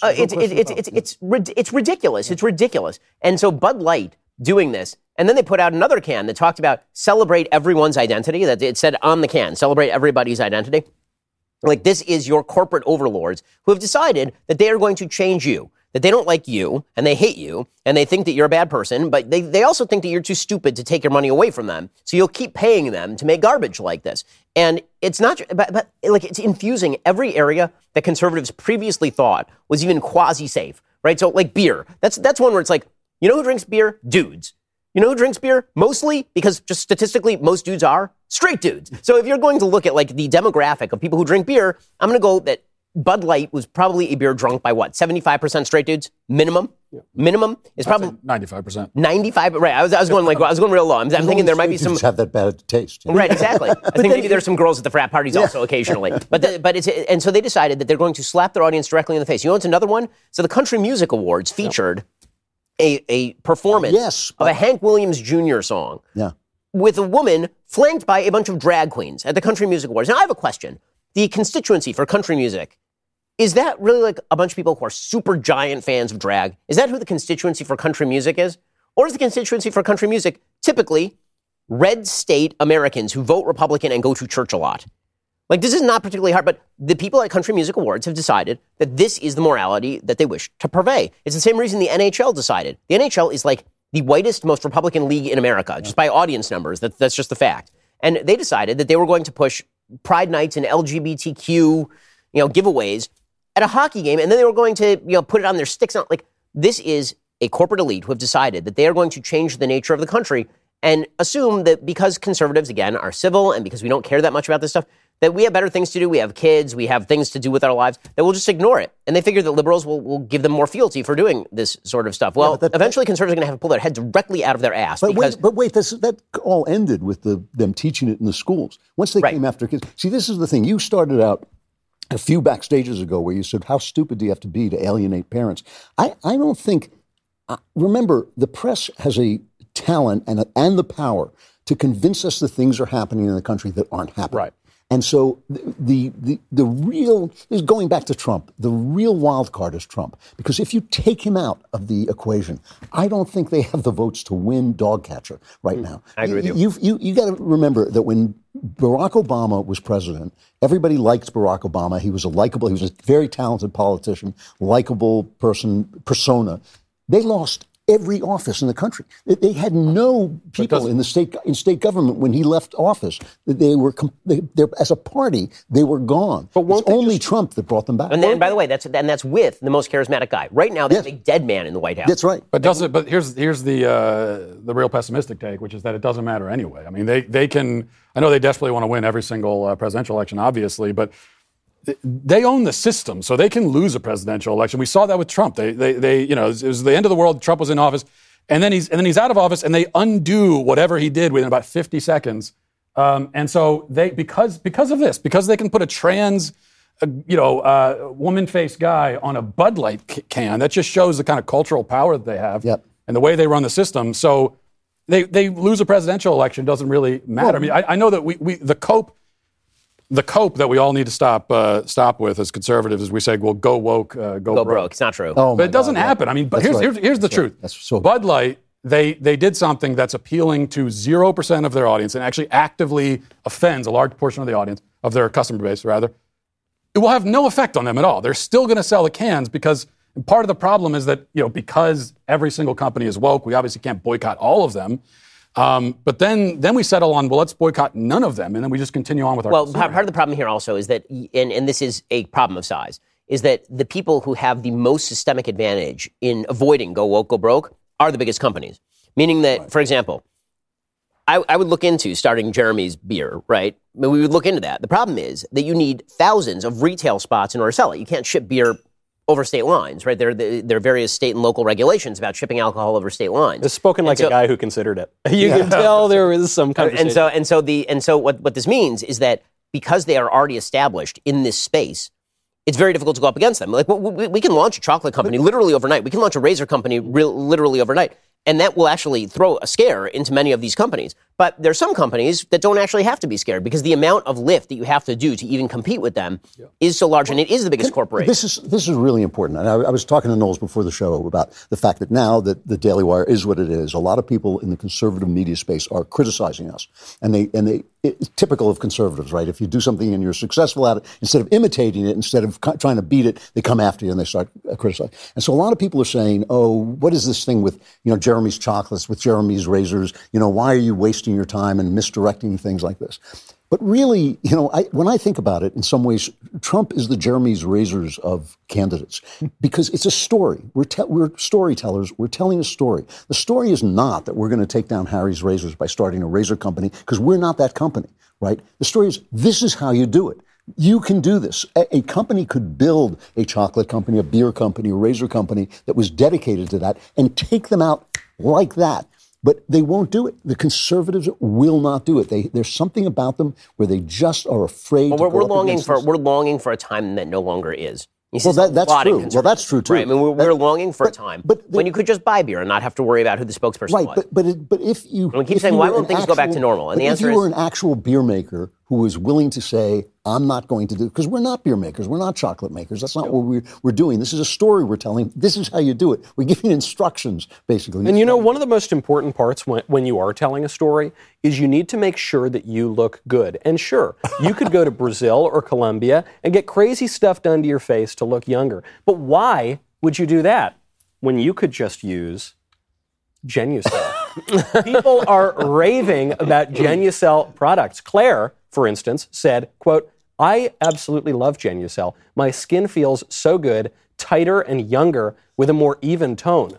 It's ridiculous. It's ridiculous. And so Bud Light doing this, and then they put out another can that talked about celebrate everyone's identity. That it said on the can, celebrate everybody's identity. Like, this is your corporate overlords who have decided that they are going to change you, that they don't like you, and they hate you, and they think that you're a bad person, but they also think that you're too stupid to take your money away from them. So you'll keep paying them to make garbage like this. And it's not, but it's infusing every area that conservatives previously thought was even quasi-safe, right? So, like beer, that's one where it's like, you know who drinks beer? Dudes. You know who drinks beer? Mostly, because just statistically, most dudes are straight dudes. So if you're going to look at like the demographic of people who drink beer, I'm going to go that Bud Light was probably a beer drunk by what? 75% straight dudes? Minimum? Yeah. Minimum is probably 95%. 95, right. I was going real low. I'm thinking there might be some have that bad taste. You know? Right, exactly. I think maybe there's some girls at the frat parties also occasionally. And so they decided that they're going to slap their audience directly in the face. You know what's another one? So the Country Music Awards featured a performance of a Hank Williams Jr. song with a woman flanked by a bunch of drag queens at the Country Music Awards. Now, I have a question. The constituency for country music, is that really like a bunch of people who are super giant fans of drag? Is that who the constituency for country music is? Or is the constituency for country music typically red state Americans who vote Republican and go to church a lot? Like, this is not particularly hard, but the people at Country Music Awards have decided that this is the morality that they wish to purvey. It's the same reason the NHL decided. The NHL is like the whitest, most Republican league in America, just by audience numbers. That's just the fact. And they decided that they were going to push Pride Nights and LGBTQ, giveaways at a hockey game, and then they were going to, put it on their sticks. Like, this is a corporate elite who have decided that they are going to change the nature of the country and assume that because conservatives, again, are civil and because we don't care that much about this stuff, that we have better things to do. We have kids. We have things to do with our lives that we'll just ignore it. And they figure that liberals will give them more fealty for doing this sort of stuff. Well, eventually conservatives are going to have to pull their head directly out of their ass. But wait, that all ended with them teaching it in the schools. Once they came after kids. See, this is the thing. You started out a few backstages ago where you said, how stupid do you have to be to alienate parents? I don't think, remember, the press has a talent and the power to convince us that things are happening in the country that aren't happening. Right. And so the real, is going back to Trump, the real wild card is Trump. Because if you take him out of the equation, I don't think they have the votes to win dog catcher right now. I agree with you. You got to remember that when Barack Obama was president, everybody liked Barack Obama. He was he was a very talented politician, likable persona. They lost every office in the country. They had no people in state government when he left office. They were as a party, they were gone. But it's only Trump that brought them back. And then, by the way, that's with the most charismatic guy. Right now, there's a dead man in the White House. That's right. But here's the real pessimistic take, which is that it doesn't matter anyway. I mean, they can. I know they desperately want to win every single presidential election, obviously, but they own the system, so they can lose a presidential election. We saw that with Trump. They it was the end of the world. Trump was in office, and then he's out of office, and they undo whatever he did within about 50 seconds. And so because of this, because they can put a trans, woman-faced guy on a Bud Light can, that just shows the kind of cultural power that they have and the way they run the system. So they lose a presidential election doesn't really matter. I mean, I know that the cope that we all need to stop with as conservatives is we say, well, go woke, go broke. It's not true. But it doesn't happen. I mean, but here's the truth. Bud Light, they did something that's appealing to 0% of their audience and actually actively offends a large portion of the audience, of their customer base, rather. It will have no effect on them at all. They're still going to sell the cans because part of the problem is that, because every single company is woke, we obviously can't boycott all of them. But then we settle on, well, let's boycott none of them, and then we just continue on with our. Well, part of the problem here also is that, and this is a problem of size, is that the people who have the most systemic advantage in avoiding go woke, go broke are the biggest companies. Meaning that, for example, I would look into starting Jeremy's beer, right? I mean, we would look into that. The problem is that you need thousands of retail spots in order to sell it. You can't ship beer over state lines, right? There are various state and local regulations about shipping alcohol over state lines. It's spoken like a guy who considered it. You can tell there is some conversation. And so what this means is that because they are already established in this space, it's very difficult to go up against them. Like we can launch a chocolate company literally overnight. We can launch a razor company literally overnight. And that will actually throw a scare into many of these companies. But there are some companies that don't actually have to be scared because the amount of lift that you have to do to even compete with them is so large, and it is the biggest corporation. This is really important. And I was talking to Knowles before the show about the fact that now that the Daily Wire is what it is, a lot of people in the conservative media space are criticizing us. And it's typical of conservatives, right? If you do something and you're successful at it, instead of imitating it, instead of trying to beat it, they come after you and they start criticizing. And so a lot of people are saying, oh, what is this thing with, Jeremy's chocolates, with Jeremy's razors? Why are you wasting your time and misdirecting things like this? But really, when I think about it, in some ways, Trump is the Jeremy's razors of candidates because it's a story. We're storytellers. We're telling a story. The story is not that we're going to take down Harry's razors by starting a razor company because we're not that company, right? The story is this is how you do it. You can do this. A company could build a chocolate company, a beer company, a razor company that was dedicated to that and take them out like that. But they won't do it. The conservatives will not do it. There's something about them where they just are afraid. Well, we're longing for a time that no longer is. Well, that's true. Well, that's true too. Right. I mean, we're longing for a time when you could just buy beer and not have to worry about who the spokesperson was. But if you, and we keep saying, why won't things go back to normal? And the answer is, if you were an actual beer maker who was willing to say, I'm not going to do, because we're not beer makers, we're not chocolate makers. That's not what we're doing. This is a story we're telling. This is how you do it. We give you instructions, basically. And you know, one of the most important parts when you are telling a story is you need to make sure that you look good. And sure, you could go to Brazil or Colombia and get crazy stuff done to your face to look younger. But why would you do that when you could just use Genucel? People are raving about Genucel products. Claire, for instance, said, quote, I absolutely love Genucel. My skin feels so good, tighter and younger with a more even tone.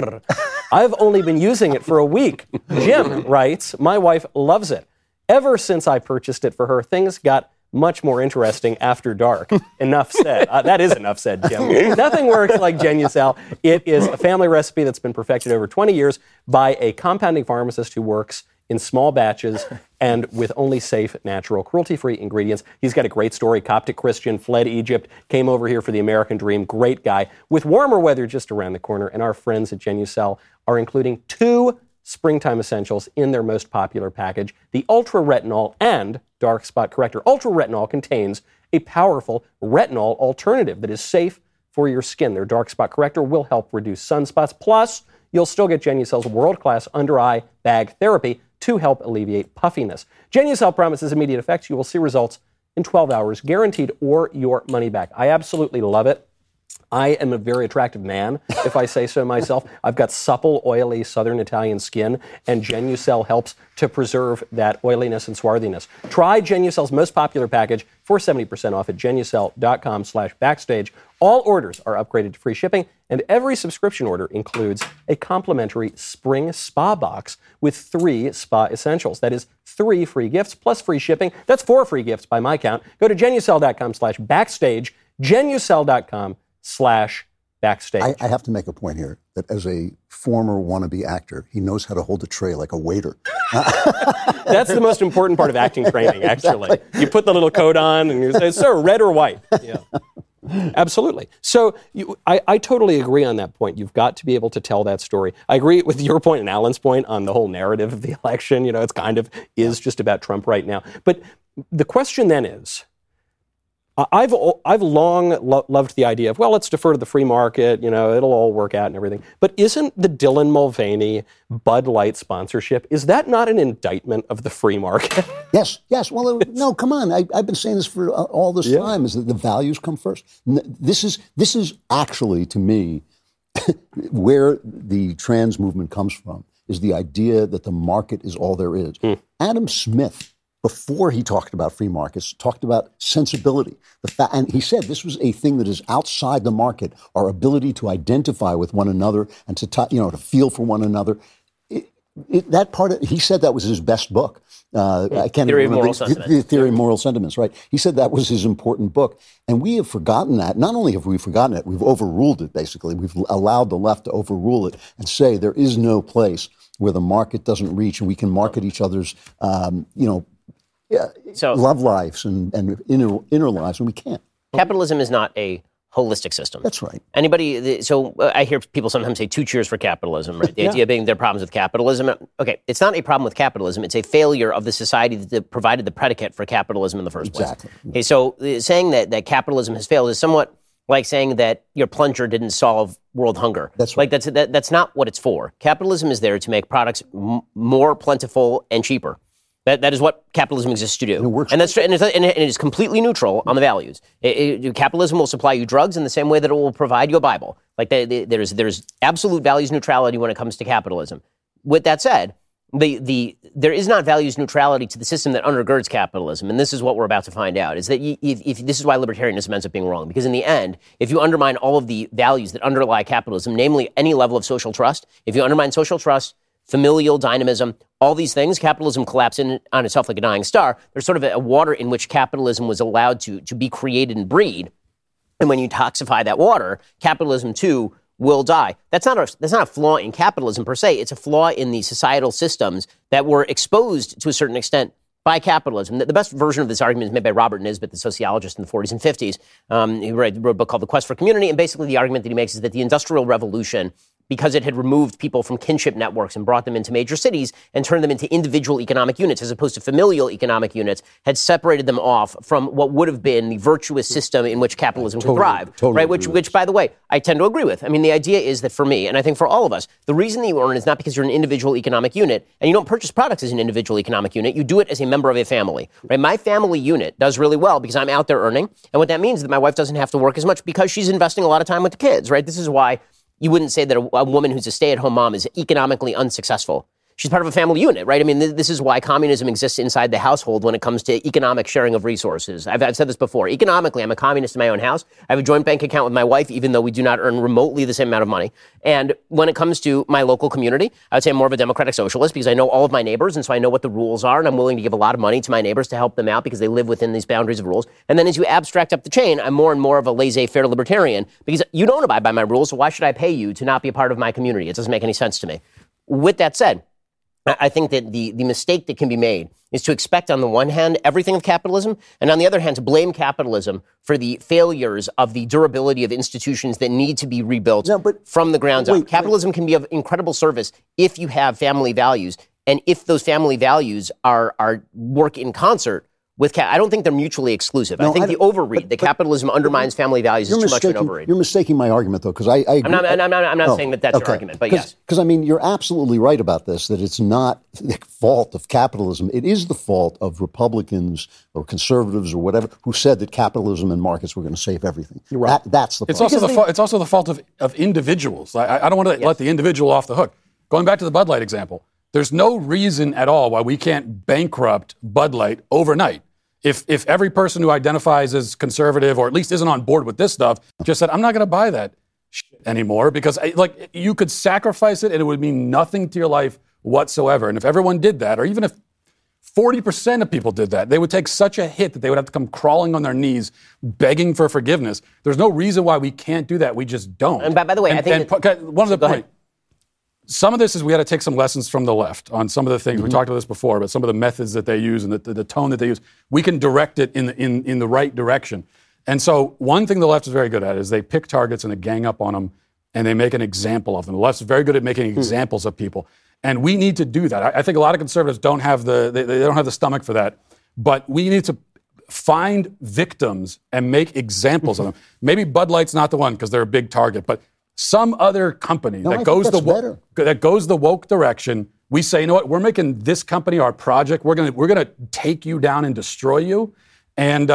I've only been using it for a week. Jim writes, my wife loves it. Ever since I purchased it for her, things got much more interesting after dark. Enough said. That is enough said, Jim. Nothing works like Genucel. It is a family recipe that's been perfected over 20 years by a compounding pharmacist who works in small batches and with only safe, natural, cruelty-free ingredients. He's got a great story. Coptic Christian, fled Egypt, came over here for the American dream. Great guy. With warmer weather just around the corner, and our friends at Genucel are including 2 springtime essentials in their most popular package, the Ultra Retinol and Dark Spot Corrector. Ultra Retinol contains a powerful retinol alternative that is safe for your skin. Their Dark Spot Corrector will help reduce sunspots. Plus, you'll still get Genucel's world-class under-eye bag therapy to help alleviate puffiness. Genucel promises immediate effects. You will see results in 12 hours, guaranteed, or your money back. I absolutely love it. I am a very attractive man, if I say so myself. I've got supple, oily Southern Italian skin, and Genucel helps to preserve that oiliness and swarthiness. Try Genucel's most popular package for 70% off at Genucel.com/backstage. All orders are upgraded to free shipping, and every subscription order includes a complimentary spring spa box with 3 spa essentials. That is 3 free gifts plus free shipping. That's 4 free gifts by my count. Go to Genucel.com/backstage, Genucel.com/backstage. I have to make a point here that as a former wannabe actor, he knows how to hold a tray like a waiter. That's the most important part of acting training, actually. Exactly. You put the little coat on and you say, sir, red or white? Yeah. Absolutely. So I totally agree on that point. You've got to be able to tell that story. I agree with your point and Alan's point on the whole narrative of the election. You know, it's kind of is just about Trump right now. But the question then is, I've long loved the idea of, well, let's defer to the free market, you know, it'll all work out and everything. But isn't the Dylan Mulvaney Bud Light sponsorship, is that not an indictment of the free market? Yes. Well, no, come on. I've been saying this for all this time, is that the values come first. This is actually, to me, where the trans movement comes from, is the idea that the market is all there is. Adam Smith, before he talked about free markets, talked about sensibility. And he said this was a thing that is outside the market, our ability to identify with one another and to feel for one another. That part, he said that was his best book. I can't Theory remember. Of Moral Sentiments. The Theory of Moral Sentiments, right. He said that was his important book. And we have forgotten that. Not only have we forgotten it, we've overruled it, basically. We've allowed the left to overrule it and say there is no place where the market doesn't reach and we can market each other's, love lives and inner lives, and we can't. Capitalism is not a holistic system. That's right. So I hear people sometimes say 2 cheers for capitalism, right? The idea being there are problems with capitalism. Okay, it's not a problem with capitalism. It's a failure of the society that provided the predicate for capitalism in the first place. Exactly. Okay, so saying that capitalism has failed is somewhat like saying that your plunger didn't solve world hunger. That's right. That's not what it's for. Capitalism is there to make products more plentiful and cheaper. That is what capitalism exists to do. And it works. And it is completely neutral on the values. Capitalism will supply you drugs in the same way that it will provide you a Bible. Like there's absolute values neutrality when it comes to capitalism. With that said, there is not values neutrality to the system that undergirds capitalism, and this is what we're about to find out. Is that if this is why libertarianism ends up being wrong? Because in the end, if you undermine all of the values that underlie capitalism, namely any level of social trust, if you undermine social trust, familial dynamism, all these things, capitalism collapses on itself like a dying star. There's sort of a water in which capitalism was allowed to be created and breed. And when you toxify that water, capitalism too will die. That's not a flaw in capitalism per se. It's a flaw in the societal systems that were exposed to a certain extent by capitalism. The best version of this argument is made by Robert Nisbet, the sociologist in the 40s and 50s. He wrote a book called The Quest for Community, and basically the argument that he makes is that the Industrial Revolution, because it had removed people from kinship networks and brought them into major cities and turned them into individual economic units as opposed to familial economic units, had separated them off from what would have been the virtuous system in which capitalism could thrive. Right? Which, by the way, I tend to agree with. I mean, the idea is that for me, and I think for all of us, the reason that you earn is not because you're an individual economic unit, and you don't purchase products as an individual economic unit. You do it as a member of a family. Right? My family unit does really well because I'm out there earning, and what that means is that my wife doesn't have to work as much because she's investing a lot of time with the kids. Right? This is why you wouldn't say that a woman who's a stay-at-home mom is economically unsuccessful. She's part of a family unit, right? I mean, this is why communism exists inside the household when it comes to economic sharing of resources. I've said this before. Economically, I'm a communist in my own house. I have a joint bank account with my wife, even though we do not earn remotely the same amount of money. And when it comes to my local community, I would say I'm more of a democratic socialist because I know all of my neighbors, and so I know what the rules are, and I'm willing to give a lot of money to my neighbors to help them out because they live within these boundaries of rules. And then as you abstract up the chain, I'm more and more of a laissez-faire libertarian because you don't abide by my rules, so why should I pay you to not be a part of my community? It doesn't make any sense to me. With that said, I think that the mistake that can be made is to expect, on the one hand, everything of capitalism, and on the other hand, to blame capitalism for the failures of the durability of institutions that need to be rebuilt from the ground up. Capitalism can be of incredible service if you have family values, and if those family values are work in concert with I don't think they're mutually exclusive. I think the overread, that capitalism undermines family values, is too much of an overread. You're mistaking my argument, though, because I agree. I'm not saying that that's your argument, but yes. Because, I mean, you're absolutely right about this, that it's not the fault of capitalism. It is the fault of Republicans or conservatives or whatever who said that capitalism and markets were going to save everything. You're right. That's the fault. It's also the fault of individuals. I don't want to let the individual off the hook. Going back to the Bud Light example, there's no reason at all why we can't bankrupt Bud Light overnight. If every person who identifies as conservative or at least isn't on board with this stuff just said, I'm not going to buy that shit anymore because you could sacrifice it and it would mean nothing to your life whatsoever. And if everyone did that, or even if 40% of people did that, they would take such a hit that they would have to come crawling on their knees begging for forgiveness. There's no reason why we can't do that. We just don't. And by the way, I think one of the points. Some of this is we got to take some lessons from the left on some of the things. We talked about this before, but some of the methods that they use and the tone that they use, we can direct it in the right direction. And so one thing the left is very good at is they pick targets and they gang up on them and they make an example of them. The left is very good at making examples of people. And we need to do that. I think a lot of conservatives don't have they don't have the stomach for that. But we need to find victims and make examples of them. Maybe Bud Light's not the one because they're a big target, but some other company that goes the woke direction, we say, you know what, we're making this company our project. We're gonna take you down and destroy you, and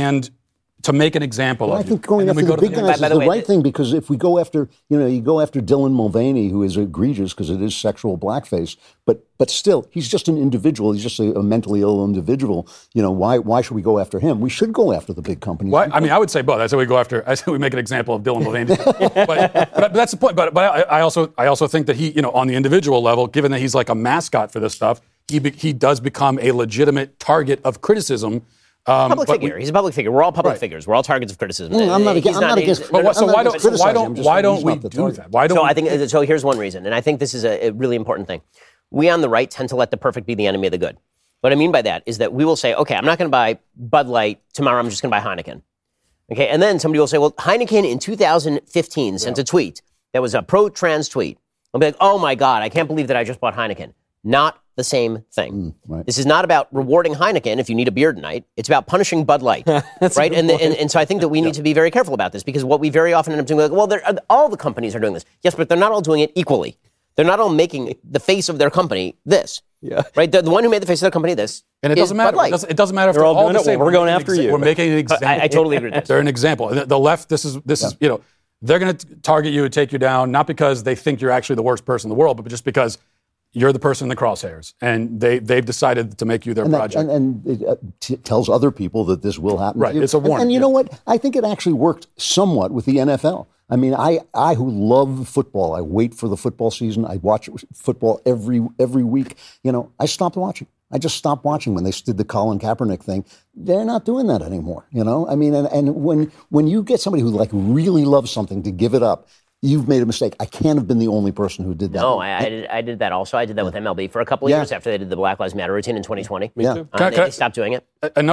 to make an example of you. I think going after the big guys is the right thing, because if we go after, you go after Dylan Mulvaney, who is egregious because it is sexual blackface, but still, he's just an individual. He's just a mentally ill individual. Why should we go after him? We should go after the big companies. Well, I mean, I would say both. I say we make an example of Dylan Mulvaney. but that's the point. But I also think that he, on the individual level, given that he's like a mascot for this stuff, he does become a legitimate target of criticism. Public figure. He's a public figure. We're all public figures. We're all targets of criticism. I'm not against. So why don't we do that? So here's one reason, and I think this is a really important thing. We on the right tend to let the perfect be the enemy of the good. What I mean by that is that we will say, okay, I'm not going to buy Bud Light tomorrow. I'm just going to buy Heineken. Okay, and then somebody will say, well, Heineken in 2015 sent a tweet that was a pro-trans tweet. I'll be like, oh my God, I can't believe that I just bought Heineken. Not the same thing. Right. This is not about rewarding Heineken if you need a beer tonight. It's about punishing Bud Light, right? And so I think that we need to be very careful about this, because what we very often end up doing, all the companies are doing this. Yes, but they're not all doing it equally. They're not all making the face of their company this. Yeah. Right? The one who made the face of their company this. And it doesn't matter. It doesn't matter if they're all doing the same. We're going after you. We're making an example. I totally agree with this. They're an example. The left, this is they're going to target you and take you down, not because they think you're actually the worst person in the world, but just because you're the person in the crosshairs, and they've decided to make you their project. And it tells other people that this will happen. Right, it's a warning. And you know what? I think it actually worked somewhat with the NFL. I mean, I who love football, I wait for the football season. I watch football every week. I stopped watching. I just stopped watching when they did the Colin Kaepernick thing. They're not doing that anymore. I mean, and when you get somebody who really loves something to give it up, you've made a mistake. I can't have been the only person who did that. No, I did that also. I did that with MLB for a couple of years after they did the Black Lives Matter routine in 2020. Me too. They stopped doing it.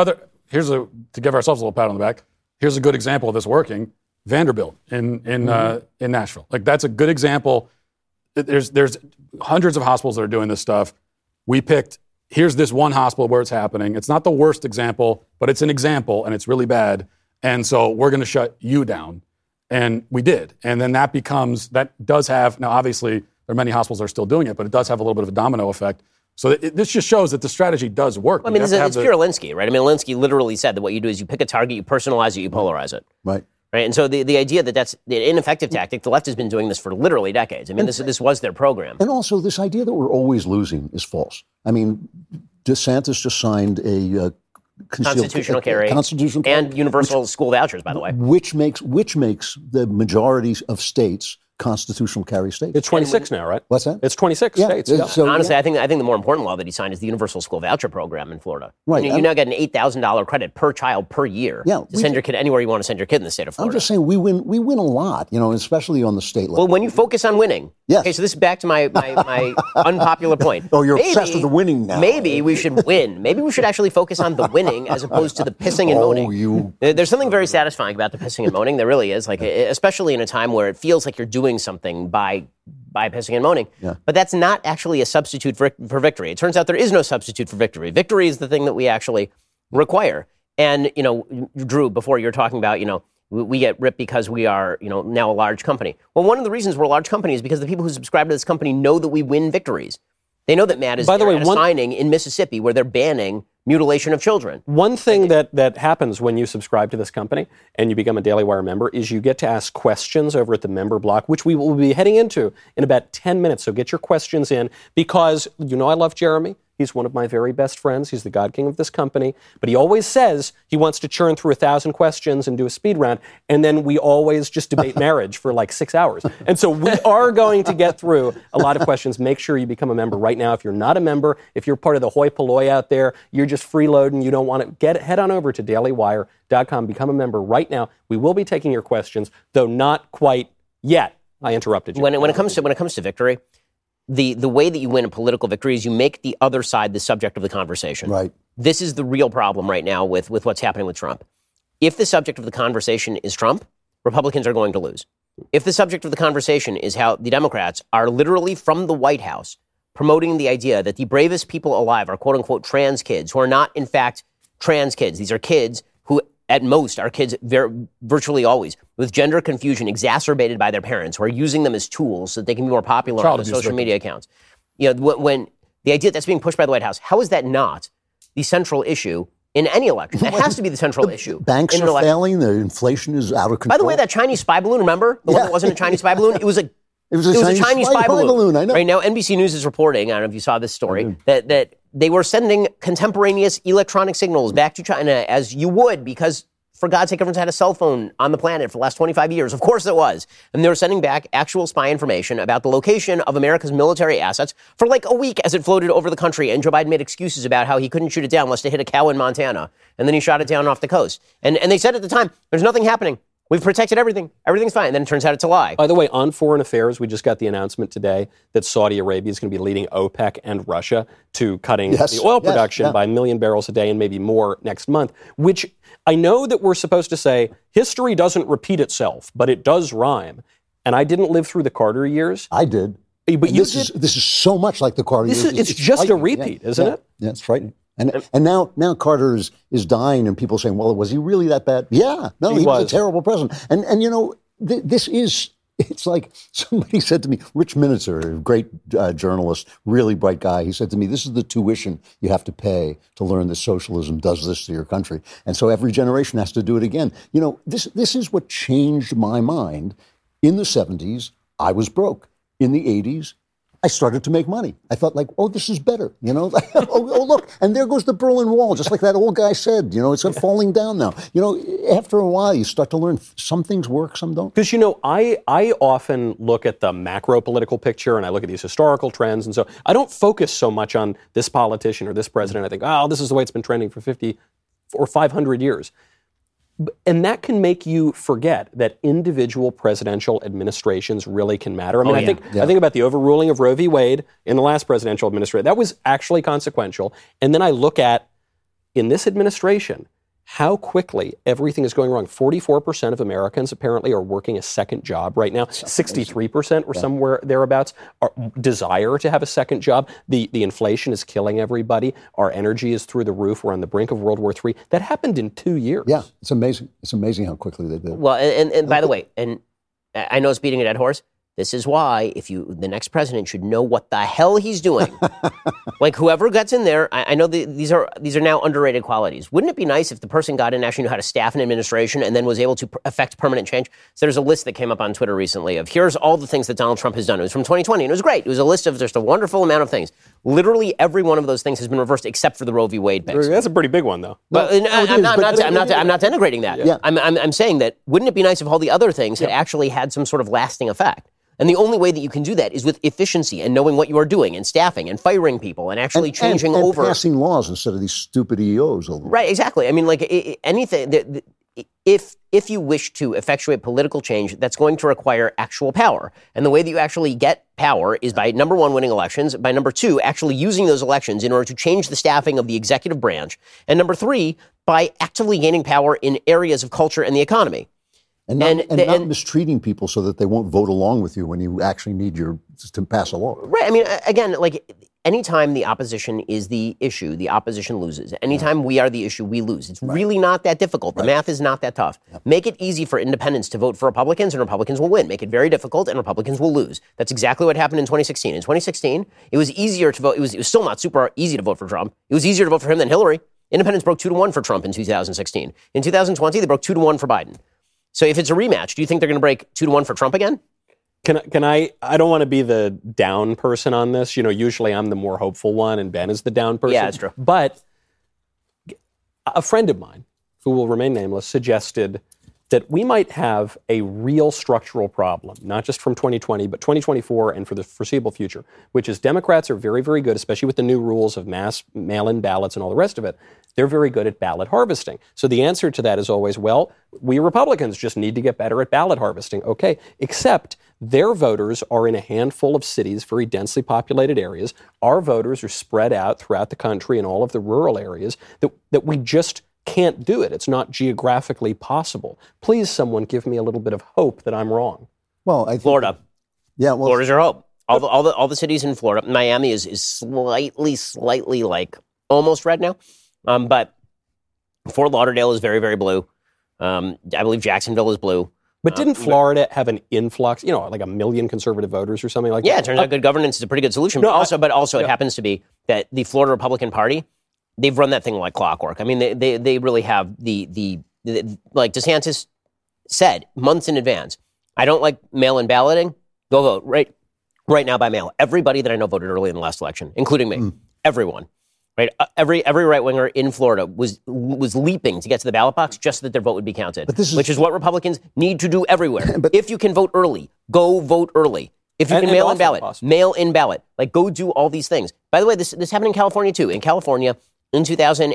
To give ourselves a little pat on the back, here's a good example of this working. Vanderbilt in Nashville. Like, that's a good example. There's hundreds of hospitals that are doing this stuff. We picked, here's this one hospital where it's happening. It's not the worst example, but it's an example, and it's really bad. And so we're going to shut you down. And we did. And then that does have, now obviously there are many hospitals that are still doing it, but it does have a little bit of a domino effect. So this just shows that the strategy does work. Well, I mean, it's pure Alinsky, right? I mean, Alinsky literally said that what you do is you pick a target, you personalize it, you polarize it. Right. Right, and so the idea that that's an ineffective tactic, the left has been doing this for literally decades. I mean, this was their program. And also, this idea that we're always losing is false. I mean, DeSantis just signed a constitutional carry and universal school vouchers, by the way, which makes the majority of states constitutional carry states. It's 26 now, right? What's that? It's 26 states. Yeah. So, honestly, I think the more important law that he signed is the universal school voucher program in Florida. Right. You now get an $8,000 credit per child per year to send your kid anywhere you want to send your kid in the state of Florida. I'm just saying we win a lot, especially on the state level. Well, when you focus on winning. Yes. Okay, so this is back to my unpopular point. Oh, you're obsessed with the winning now. Maybe we should win. Maybe we should actually focus on the winning as opposed to the pissing and moaning. There's something very satisfying about the pissing and moaning. There really is. Like, especially in a time where it feels like you're doing something by pissing and moaning. Yeah. But that's not actually a substitute for victory. It turns out there is no substitute for victory. Victory is the thing that we actually require. And, Drew, before you're talking about, we get ripped because we are, now a large company. Well, one of the reasons we're a large company is because the people who subscribe to this company know that we win victories. They know that Matt is signing in Mississippi where they're banning mutilation of children. One thing that happens when you subscribe to this company and you become a Daily Wire member is you get to ask questions over at the member block, which we will be heading into in about 10 minutes. So get your questions in because, I love Jeremy. He's one of my very best friends. He's the God King of this company. But he always says he wants to churn through 1,000 questions and do a speed round. And then we always just debate marriage for like 6 hours. And so we are going to get through a lot of questions. Make sure you become a member right now. If you're not a member, if you're part of the hoi polloi out there, you're just freeloading, you don't want to head on over to dailywire.com. Become a member right now. We will be taking your questions, though not quite yet. I interrupted you. When it comes to victory, the way that you win a political victory is you make the other side the subject of the conversation. Right. This is the real problem right now with what's happening with Trump. If the subject of the conversation is Trump, Republicans are going to lose. If the subject of the conversation is how the Democrats are literally from the White House promoting the idea that the bravest people alive are quote unquote trans kids who are not in fact trans kids. These are kids who at most are kids virtually always with gender confusion exacerbated by their parents who are using them as tools so that they can be more popular on the social media accounts. When the idea that's being pushed by the White House, how is that not the central issue in any election? That has to be the central issue. Banks are failing. The inflation is out of control. By the way, that Chinese spy balloon, remember? The one that wasn't a Chinese spy balloon? It was a Chinese spy balloon. I know. Right now, NBC News is reporting, I don't know if you saw this story, that they were sending contemporaneous electronic signals back to China as you would, because for God's sake, everyone's had a cell phone on the planet for the last 25 years. Of course it was. And they were sending back actual spy information about the location of America's military assets for like a week as it floated over the country. And Joe Biden made excuses about how he couldn't shoot it down unless they hit a cow in Montana. And then he shot it down off the coast. And they said at the time, there's nothing happening. We've protected everything. Everything's fine. And then it turns out it's a lie. By the way, on foreign affairs, we just got the announcement today that Saudi Arabia is going to be leading OPEC and Russia to cutting the oil production by 1 million barrels a day and maybe more next month, which I know that we're supposed to say history doesn't repeat itself, but it does rhyme. And I didn't live through the Carter years. I did. But this is so much like the Carter years. It's just a repeat, isn't it? Yeah, it's frightening. And now Carter is dying, and people saying, "Well, was he really that bad?" Yeah, no, he was a terrible president. And this is. It's like somebody said to me, Rich Minitzer, a great journalist, really bright guy. He said to me, "This is the tuition you have to pay to learn that socialism does this to your country, and so every generation has to do it again." This is what changed my mind. In the 70s, I was broke. In the 80s. I started to make money. I thought this is better, oh, look, and there goes the Berlin Wall, just like that old guy said, it's falling down now. After a while, you start to learn some things work, some don't. Because, I often look at the macro political picture and I look at these historical trends. And so I don't focus so much on this politician or this president. I think, this is the way it's been trending for 50 or 500 years. And that can make you forget that individual presidential administrations really can matter. I mean, I think about the overruling of Roe v. Wade in the last presidential administration. That was actually consequential. And then I look at, in this administration, how quickly everything is going wrong. 44% of Americans apparently are working a second job right now. 63% or somewhere thereabouts desire to have a second job. The inflation is killing everybody. Our energy is through the roof. We're on the brink of World War III. That happened in 2 years. Yeah, it's amazing. It's amazing how quickly they did. Well, and by the way, and I know it's beating a dead horse. This is why the next president should know what the hell he's doing. Like whoever gets in there, I know these are now underrated qualities. Wouldn't it be nice if the person got in actually knew how to staff an administration and then was able to affect permanent change? So there's a list that came up on Twitter recently of here's all the things that Donald Trump has done. It was from 2020 and it was great. It was a list of just a wonderful amount of things. Literally every one of those things has been reversed except for the Roe v. Wade case. That's a pretty big one, though. But I'm not denigrating that. Yeah. I'm saying that wouldn't it be nice if all the other things had actually had some sort of lasting effect? And the only way that you can do that is with efficiency and knowing what you are doing and staffing and firing people and actually changing and over. passing laws instead of these stupid EOs. Right, exactly. I mean, like anything. If you wish to effectuate political change, that's going to require actual power. And the way that you actually get power is by, number one, winning elections, by number two, actually using those elections in order to change the staffing of the executive branch, and number three, by actively gaining power in areas of culture and the economy. And not mistreating people so that they won't vote along with you when you actually need to pass a law. Right. I mean, again, like anytime the opposition is the issue, the opposition loses. Anytime we are the issue, we lose. It's really not that difficult. The math is not that tough. Make it easy for independents to vote for Republicans and Republicans will win. Make it very difficult and Republicans will lose. That's exactly what happened in 2016. In 2016, it was easier to vote. It was still not super easy to vote for Trump. It was easier to vote for him than Hillary. Independents broke 2-1 for Trump in 2016. In 2020, they broke 2-1 for Biden. So if it's a rematch, do you think they're going to break 2-1 for Trump again? Can I don't want to be the down person on this. You know, usually I'm the more hopeful one and Ben is the down person. Yeah, that's true. But a friend of mine, who will remain nameless, suggested that we might have a real structural problem, not just from 2020, but 2024 and for the foreseeable future, which is Democrats are very, very good, especially with the new rules of mass mail-in ballots and all the rest of it. They're very good at ballot harvesting. So the answer to that is always, well, we Republicans just need to get better at ballot harvesting. Okay, except their voters are in a handful of cities, very densely populated areas. Our voters are spread out throughout the country in all of the rural areas that we just can't do it. It's not geographically possible. Please, someone give me a little bit of hope that I'm wrong. Well, I think Florida. Yeah, well, Florida's your hope. All the cities in Florida. Miami is slightly like almost red now. But Fort Lauderdale is very, very blue. I believe Jacksonville is blue. But didn't Florida have an influx, like 1 million conservative voters or something like that? Yeah, it turns out good governance is a pretty good solution. But also it happens to be that the Florida Republican Party, they've run that thing like clockwork. I mean, they really have the like DeSantis said months in advance, I don't like mail-in balloting. Go vote right now by mail. Everybody that I know voted early in the last election, including me. Everyone. Right, every right winger in Florida was leaping to get to the ballot box just so that their vote would be counted, which is what Republicans need to do everywhere. If you can vote early, go vote early. If you can mail in ballot, like go do all these things. By the way, this happened in California too. In California, in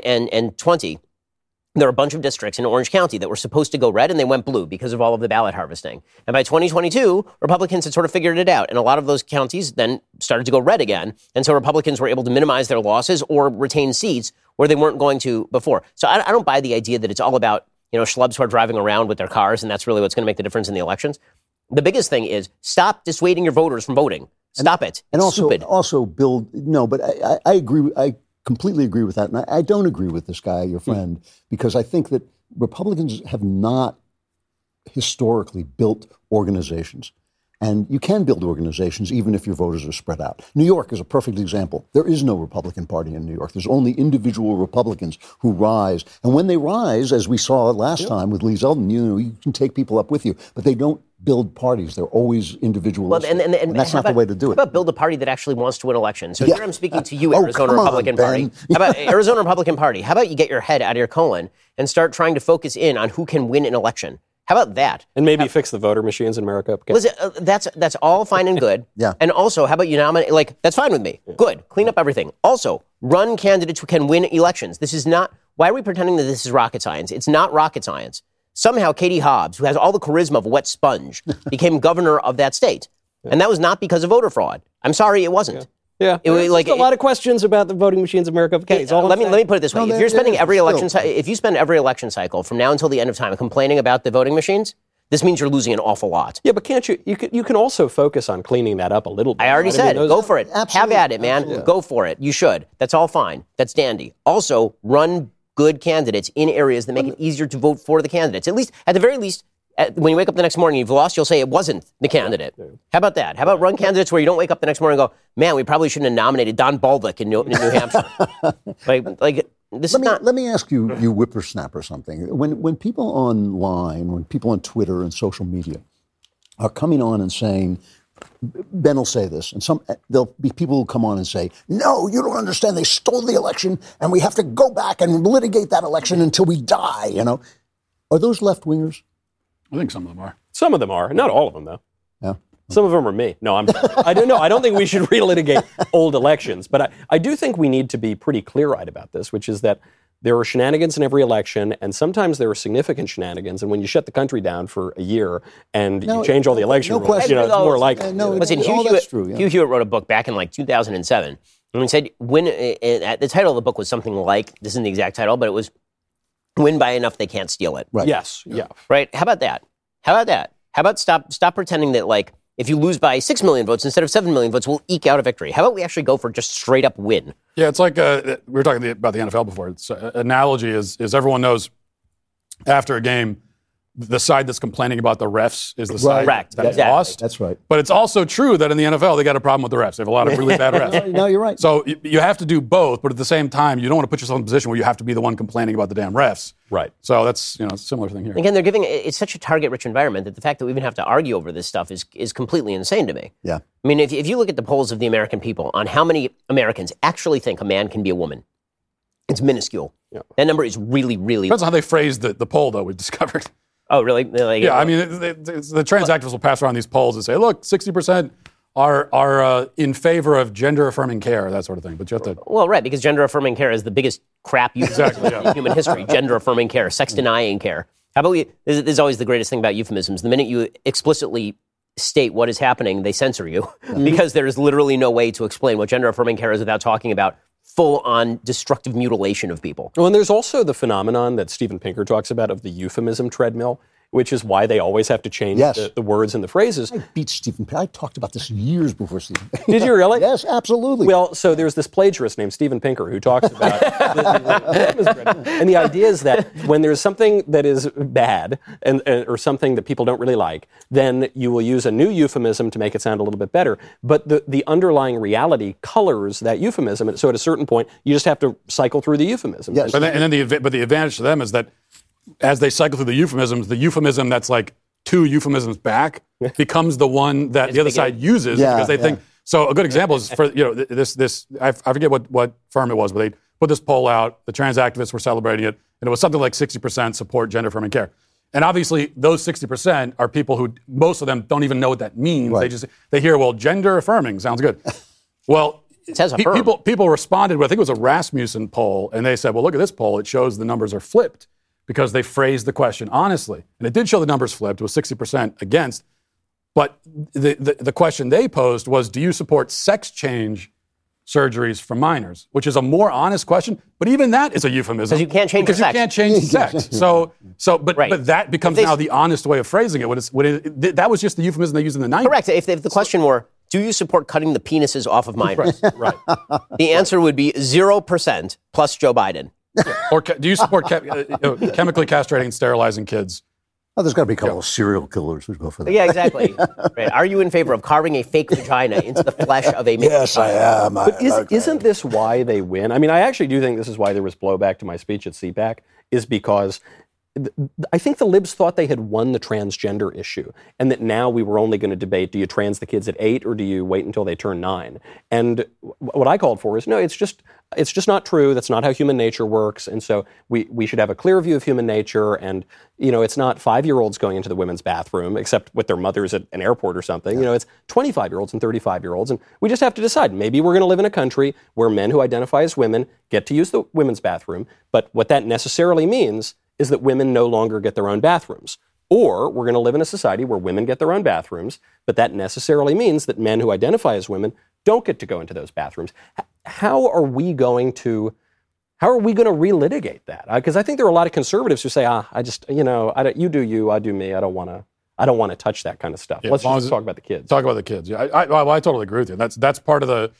2020, there were a bunch of districts in Orange County that were supposed to go red and they went blue because of all of the ballot harvesting. And by 2022, Republicans had sort of figured it out. And a lot of those counties then started to go red again. And so Republicans were able to minimize their losses or retain seats where they weren't going to before. So I don't buy the idea that it's all about, schlubs who are driving around with their cars and that's really what's going to make the difference in the elections. The biggest thing is stop dissuading your voters from voting. Stop it. And it's stupid. Also build, but I agree. I completely agree with that. And I don't agree with this guy, your friend, because I think that Republicans have not historically built organizations. And you can build organizations even if your voters are spread out. New York is a perfect example. There is no Republican Party in New York. There's only individual Republicans who rise. And when they rise, as we saw last time with Lee Zeldin, you can take people up with you. But they don't build parties. They're always individualistic. Well, and that's not the way to do it. How about build a party that actually wants to win elections? So here I'm speaking to you, Arizona Republican Party. How about Arizona Republican Party? How about you get your head out of your colon and start trying to focus in on who can win an election? How about that? And maybe fix the voter machines in America. Listen, that's all fine and good. Yeah. And also, how about you nominate, that's fine with me. Good. Clean up everything. Also, run candidates who can win elections. This is not, why are we pretending that this is rocket science? It's not rocket science. Somehow Katie Hobbs, who has all the charisma of a wet sponge, became governor of that state. And that was not because of voter fraud. I'm sorry, it wasn't. Yeah, there's a lot of questions about the voting machines in America. Okay, let me put it this way: if you're spending if you spend every election cycle from now until the end of time complaining about the voting machines, this means you're losing an awful lot. Yeah, but can't you? You can also focus on cleaning that up a little bit. I already said, go for it. Absolutely. Have at it, man. Absolutely. Go for it. You should. That's all fine. That's dandy. Also, run good candidates in areas that make it easier to vote for the candidates. At the very least. When you wake up the next morning and you've lost, you'll say it wasn't the candidate. How about that? How about run candidates where you don't wake up the next morning and go, man, we probably shouldn't have nominated Don Baldwick in New Hampshire. Let me ask you whippersnapper, something. When people online, when people on Twitter and social media are coming on and saying, Ben will say this, and there'll be people who come on and say, no, you don't understand. They stole the election, and we have to go back and litigate that election until we die. Are those left-wingers? I think some of them are. Some of them are. Not all of them, though. Yeah. Some of them are me. No, I don't know. I don't think we should relitigate old elections. But I do think we need to be pretty clear-eyed about this, which is that there are shenanigans in every election, and sometimes there are significant shenanigans. And when you shut the country down for a year and you change all the election rules, it's more likely. Listen, Hugh Hewitt wrote a book back in 2007. And he said, the title of the book was something like, this isn't the exact title, but it was, win by enough they can't steal it. Right. Yes. Yeah. Right? How about that? How about stop pretending that, if you lose by 6 million votes instead of 7 million votes, we'll eke out a victory. How about we actually go for just straight up win? Yeah, it's like we were talking about the NFL before. It's analogy is everyone knows after a game, the side that's complaining about the refs is the side that lost. That's right. But it's also true that in the NFL, they got a problem with the refs. They have a lot of really bad refs. No, you're right. So you have to do both, but at the same time, you don't want to put yourself in a position where you have to be the one complaining about the damn refs. Right. So that's a similar thing here. Again, it's such a target-rich environment that the fact that we even have to argue over this stuff is completely insane to me. Yeah. I mean, if you look at the polls of the American people on how many Americans actually think a man can be a woman, it's minuscule. Yeah. That number is really, really... Depends on how they phrased the poll, though, we've discovered. Oh, really? Yeah, I mean, the trans activists will pass around these polls and say, look, 60% are in favor of gender-affirming care, that sort of thing. But you have to... Well, right, because gender-affirming care is the biggest crap exactly, in human history. Gender-affirming care, sex-denying care. How about this is always the greatest thing about euphemisms. The minute you explicitly state what is happening, they censor you. Because there is literally no way to explain what gender-affirming care is without talking about full-on destructive mutilation of people. Well, and there's also the phenomenon that Steven Pinker talks about of the euphemism treadmill, which is why they always have to change the words and the phrases. I beat Steven Pinker. I talked about this years before Steven Pinker. Did you really? Yes, absolutely. Well, so there's this plagiarist named Steven Pinker who talks about and the idea is that when there's something that is bad or something that people don't really like, then you will use a new euphemism to make it sound a little bit better. But the underlying reality colors that euphemism, and so at a certain point, you just have to cycle through the euphemism. Yes. But the advantage to them is that as they cycle through the euphemism that's like two euphemisms back becomes the one that the other side uses because they think. So a good example is for this. I forget what firm it was, but they put this poll out. The trans activists were celebrating it, and it was something like 60% support gender-affirming care. And obviously, those 60% are people who most of them don't even know what that means. Right. They hear, well, gender-affirming sounds good. Well. It says people responded with, I think it was a Rasmussen poll, and they said, well, look at this poll. It shows the numbers are flipped because they phrased the question honestly. And it did show the numbers flipped. It was 60% against. But the question they posed was, do you support sex change surgeries for minors? Which is a more honest question. But even that is a euphemism. Because you can't change because sex. you can't change sex. But that becomes now the honest way of phrasing it. That was just the euphemism they used in the 90s. Correct. If the question were, do you support cutting the penises off of minors? Right. The answer would be 0% plus Joe Biden. Or do you support chemically castrating and sterilizing kids? Oh, there's got to be a couple of serial killers who go for that. Yeah, exactly. Right. Are you in favor of carving a fake vagina into the flesh of a man? Yes, I am. But isn't this why they win? I mean, I actually do think this is why there was blowback to my speech at CPAC, is because I think the libs thought they had won the transgender issue and that now we were only going to debate, do you trans the kids at 8 or do you wait until they turn 9? And what I called for is, no, it's just not true. That's not how human nature works. And so we should have a clear view of human nature. And, it's not 5-year-olds going into the women's bathroom, except with their mothers at an airport or something. It's 25-year-olds and 35-year-olds. And we just have to decide, maybe we're going to live in a country where men who identify as women get to use the women's bathroom. But what that necessarily means is that women no longer get their own bathrooms. Or we're going to live in a society where women get their own bathrooms, but that necessarily means that men who identify as women don't get to go into those bathrooms. How are we going to relitigate that? Because I think there are a lot of conservatives who say, you do you, I do me. I don't want to touch that kind of stuff. Yeah, Let's just talk about the kids. Talk about the kids. Yeah, I totally agree with you. That's part of the.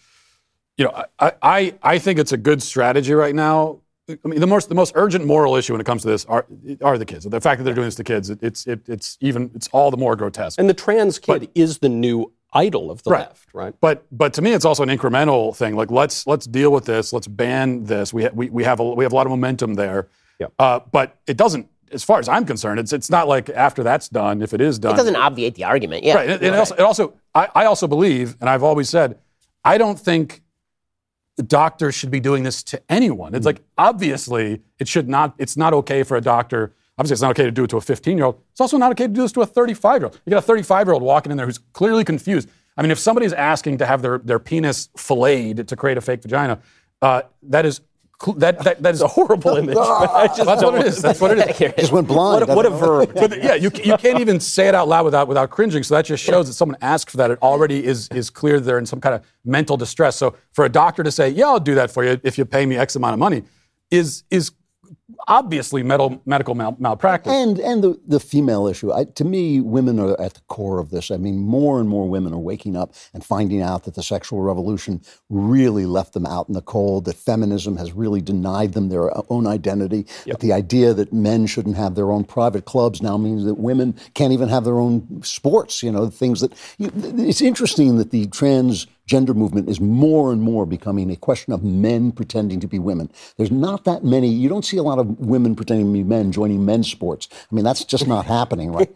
I think it's a good strategy right now. I mean, the most urgent moral issue when it comes to this are the kids. The fact that they're doing this to kids, it's all the more grotesque. And the trans kid is the new idol of the left, right? But to me, it's also an incremental thing. Like let's deal with this. Let's ban this. We have a lot of momentum there. Yeah. But it doesn't. As far as I'm concerned, it's not like after that's done, if it is done, it doesn't obviate the argument. Yeah. Right. I also believe, and I've always said, I don't think doctors should be doing this to anyone. It's like, obviously, it's not okay for a doctor. Obviously, it's not okay to do it to a 15-year-old. It's also not okay to do this to a 35-year-old. You got a 35-year-old walking in there who's clearly confused. I mean, if somebody's asking to have their penis filleted to create a fake vagina, that is a horrible image. That's what it is. That's what it is. Just went blind. What a verb. But yeah, you can't even say it out loud without cringing. So that just shows that someone asked for that. It already is clear they're in some kind of mental distress. So for a doctor to say, "Yeah, I'll do that for you if you pay me X amount of money," is obviously medical malpractice. And the female issue. To me, women are at the core of this. I mean, more and more women are waking up and finding out that the sexual revolution really left them out in the cold, that feminism has really denied them their own identity, that the idea that men shouldn't have their own private clubs now means that women can't even have their own sports, things that... It's interesting that the transgender movement is more and more becoming a question of men pretending to be women. There's not that many, you don't see a lot of women pretending to be men joining men's sports. I mean, that's just not happening, right?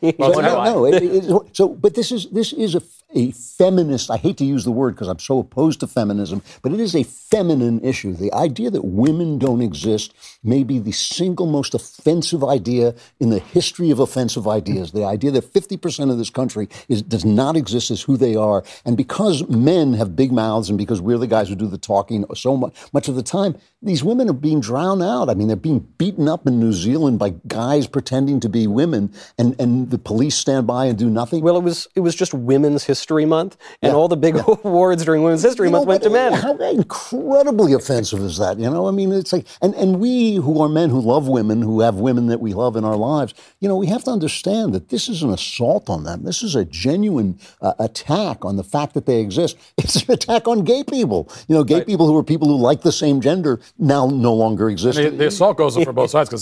But this is a feminist, I hate to use the word because I'm so opposed to feminism, but it is a feminine issue. The idea that women don't exist may be the single most offensive idea in the history of offensive ideas. The idea that 50% of this country does not exist as who they are. And because men have big mouths and because we're the guys who do the talking so much of the time, these women are being drowned out. I mean, they're being beaten up in New Zealand by guys pretending to be women, and the police stand by and do nothing. Well, it was just Women's History Month, and all the big awards during Women's History Month went to men. How incredibly offensive is that? I mean, it's like, and we who are men who love women, who have women that we love in our lives, we have to understand that this is an assault on them. This is a genuine attack on the fact that they exist. It's an attack on gay people. Gay people who are people who like the same gender now no longer exist. The assault goes for both sides because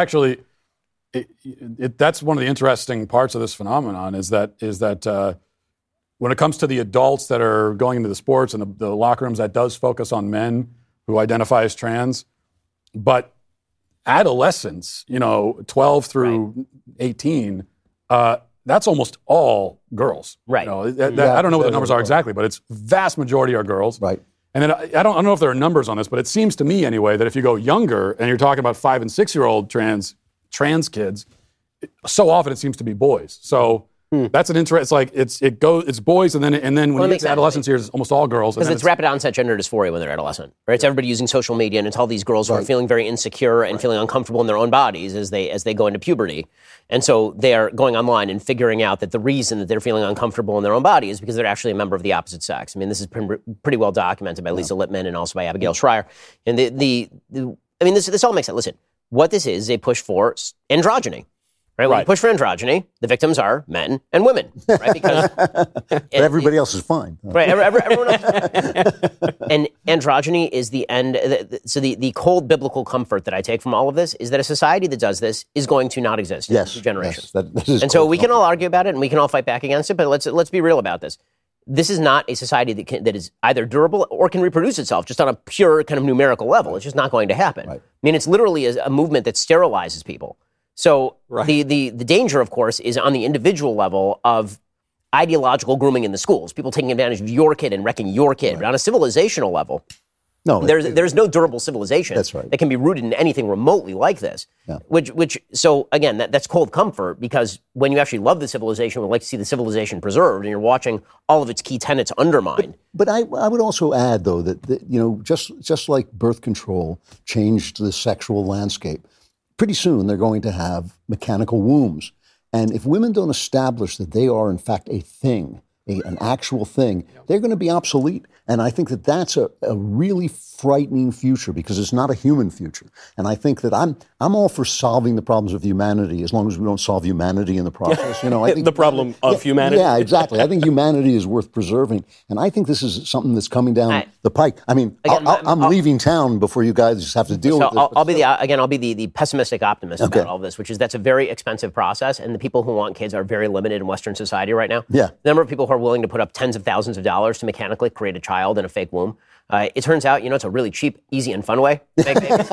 that's one of the interesting parts of this phenomenon is that when it comes to the adults that are going into the sports and the locker rooms, that does focus on men who identify as trans, but adolescents, 12 through 18, that's almost all girls. Right. I don't know what the numbers are exactly, but it's vast majority are girls. Right. And then I don't know if there are numbers on this, but it seems to me anyway that if you go younger and you're talking about 5 and 6 year old trans kids, so often it seems to be boys. So that's an interest. It's it's boys, and then when you get to adolescence years, it's almost all girls. Because it's rapid onset gender dysphoria when they're adolescent, right? It's everybody using social media, and it's all these girls who are feeling very insecure and feeling uncomfortable in their own bodies as they go into puberty, and so they are going online and figuring out that the reason that they're feeling uncomfortable in their own body is because they're actually a member of the opposite sex. I mean, this is pretty well documented by Lisa Lippman and also by Abigail Schreier. And this all makes sense. Listen, what this is a push for androgyny. Right? When you push for androgyny, the victims are men and women, right? Because but everybody else is fine. Right, everyone else. And androgyny is the end. So the cold biblical comfort that I take from all of this is that a society that does this is going to not exist in 2 generations. Yes, and so we can all argue about it and we can all fight back against it, but let's be real about this. This is not a society that is either durable or can reproduce itself just on a pure kind of numerical level. It's just not going to happen. Right. I mean, it's literally a movement that sterilizes people. So the danger, of course, is on the individual level of ideological grooming in the schools, people taking advantage of your kid and wrecking your kid. Right. But on a civilizational level, there's no durable civilization that can be rooted in anything remotely like this. Yeah. So again, that's cold comfort, because when you actually love the civilization, would like to see the civilization preserved, and you're watching all of its key tenets undermined. But I would also add, though, that just like birth control changed the sexual landscape, pretty soon they're going to have mechanical wombs. And if women don't establish that they are, in fact, a thing, an actual thing, they're going to be obsolete. And I think that that's a really frightening future because it's not a human future. And I think that I'm all for solving the problems of humanity as long as we don't solve humanity in the process. You know, I think the problem of humanity. Yeah, exactly. I think humanity is worth preserving. And I think this is something that's coming down the pike. I mean, I'm leaving town before you guys have to deal with this. I'll be the pessimistic optimist about all this, which is that's a very expensive process. And the people who want kids are very limited in Western society right now. Yeah. The number of people who are willing to put up tens of thousands of dollars to mechanically create a child in a fake womb. It turns out, it's a really cheap, easy, and fun way to make babies.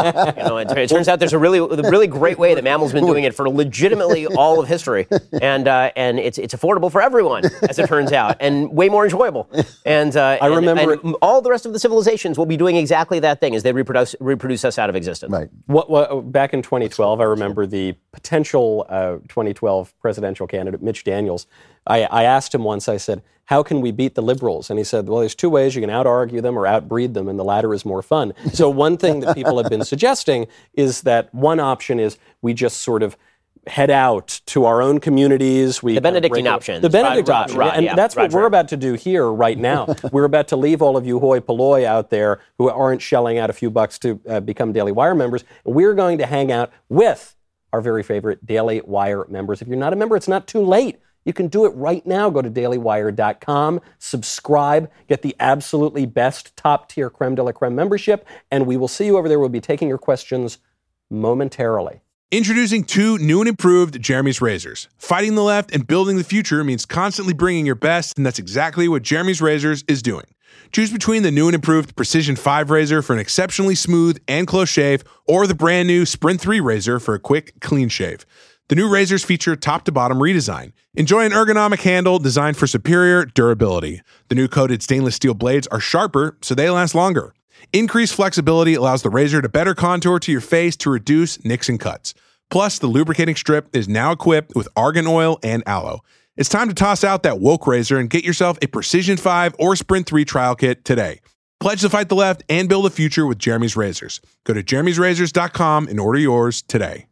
It turns out there's a really great way that mammals been doing it for legitimately all of history, and it's affordable for everyone, as it turns out, and way more enjoyable. And I remember all the rest of the civilizations will be doing exactly that thing as they reproduce us out of existence. Right. What back in 2012, I remember the potential 2012 presidential candidate, Mitch Daniels. I asked him once, I said, how can we beat the liberals? And he said, well, there's two ways. You can out-argue them or outbreed them, and the latter is more fun. So one thing that people have been suggesting is that one option is we just sort of head out to our own communities. The Benedictine option. The Benedictine option. And that's what we're about to do here right now. We're about to leave all of you hoi polloi out there who aren't shelling out a few bucks to become Daily Wire members. We're going to hang out with our very favorite Daily Wire members. If you're not a member, it's not too late. You can do it right now. Go to dailywire.com, subscribe, get the absolutely best top-tier creme de la creme membership, and we will see you over there. We'll be taking your questions momentarily. Introducing two new and improved Jeremy's razors. Fighting the left and building the future means constantly bringing your best, and that's exactly what Jeremy's Razors is doing. Choose between the new and improved Precision 5 razor for an exceptionally smooth and close shave, or the brand new Sprint 3 razor for a quick, clean shave. The new razors feature top-to-bottom redesign. Enjoy an ergonomic handle designed for superior durability. The new coated stainless steel blades are sharper, so they last longer. Increased flexibility allows the razor to better contour to your face to reduce nicks and cuts. Plus, the lubricating strip is now equipped with argan oil and aloe. It's time to toss out that woke razor and get yourself a Precision 5 or Sprint 3 trial kit today. Pledge to fight the left and build a future with Jeremy's Razors. Go to jeremy'srazors.com and order yours today.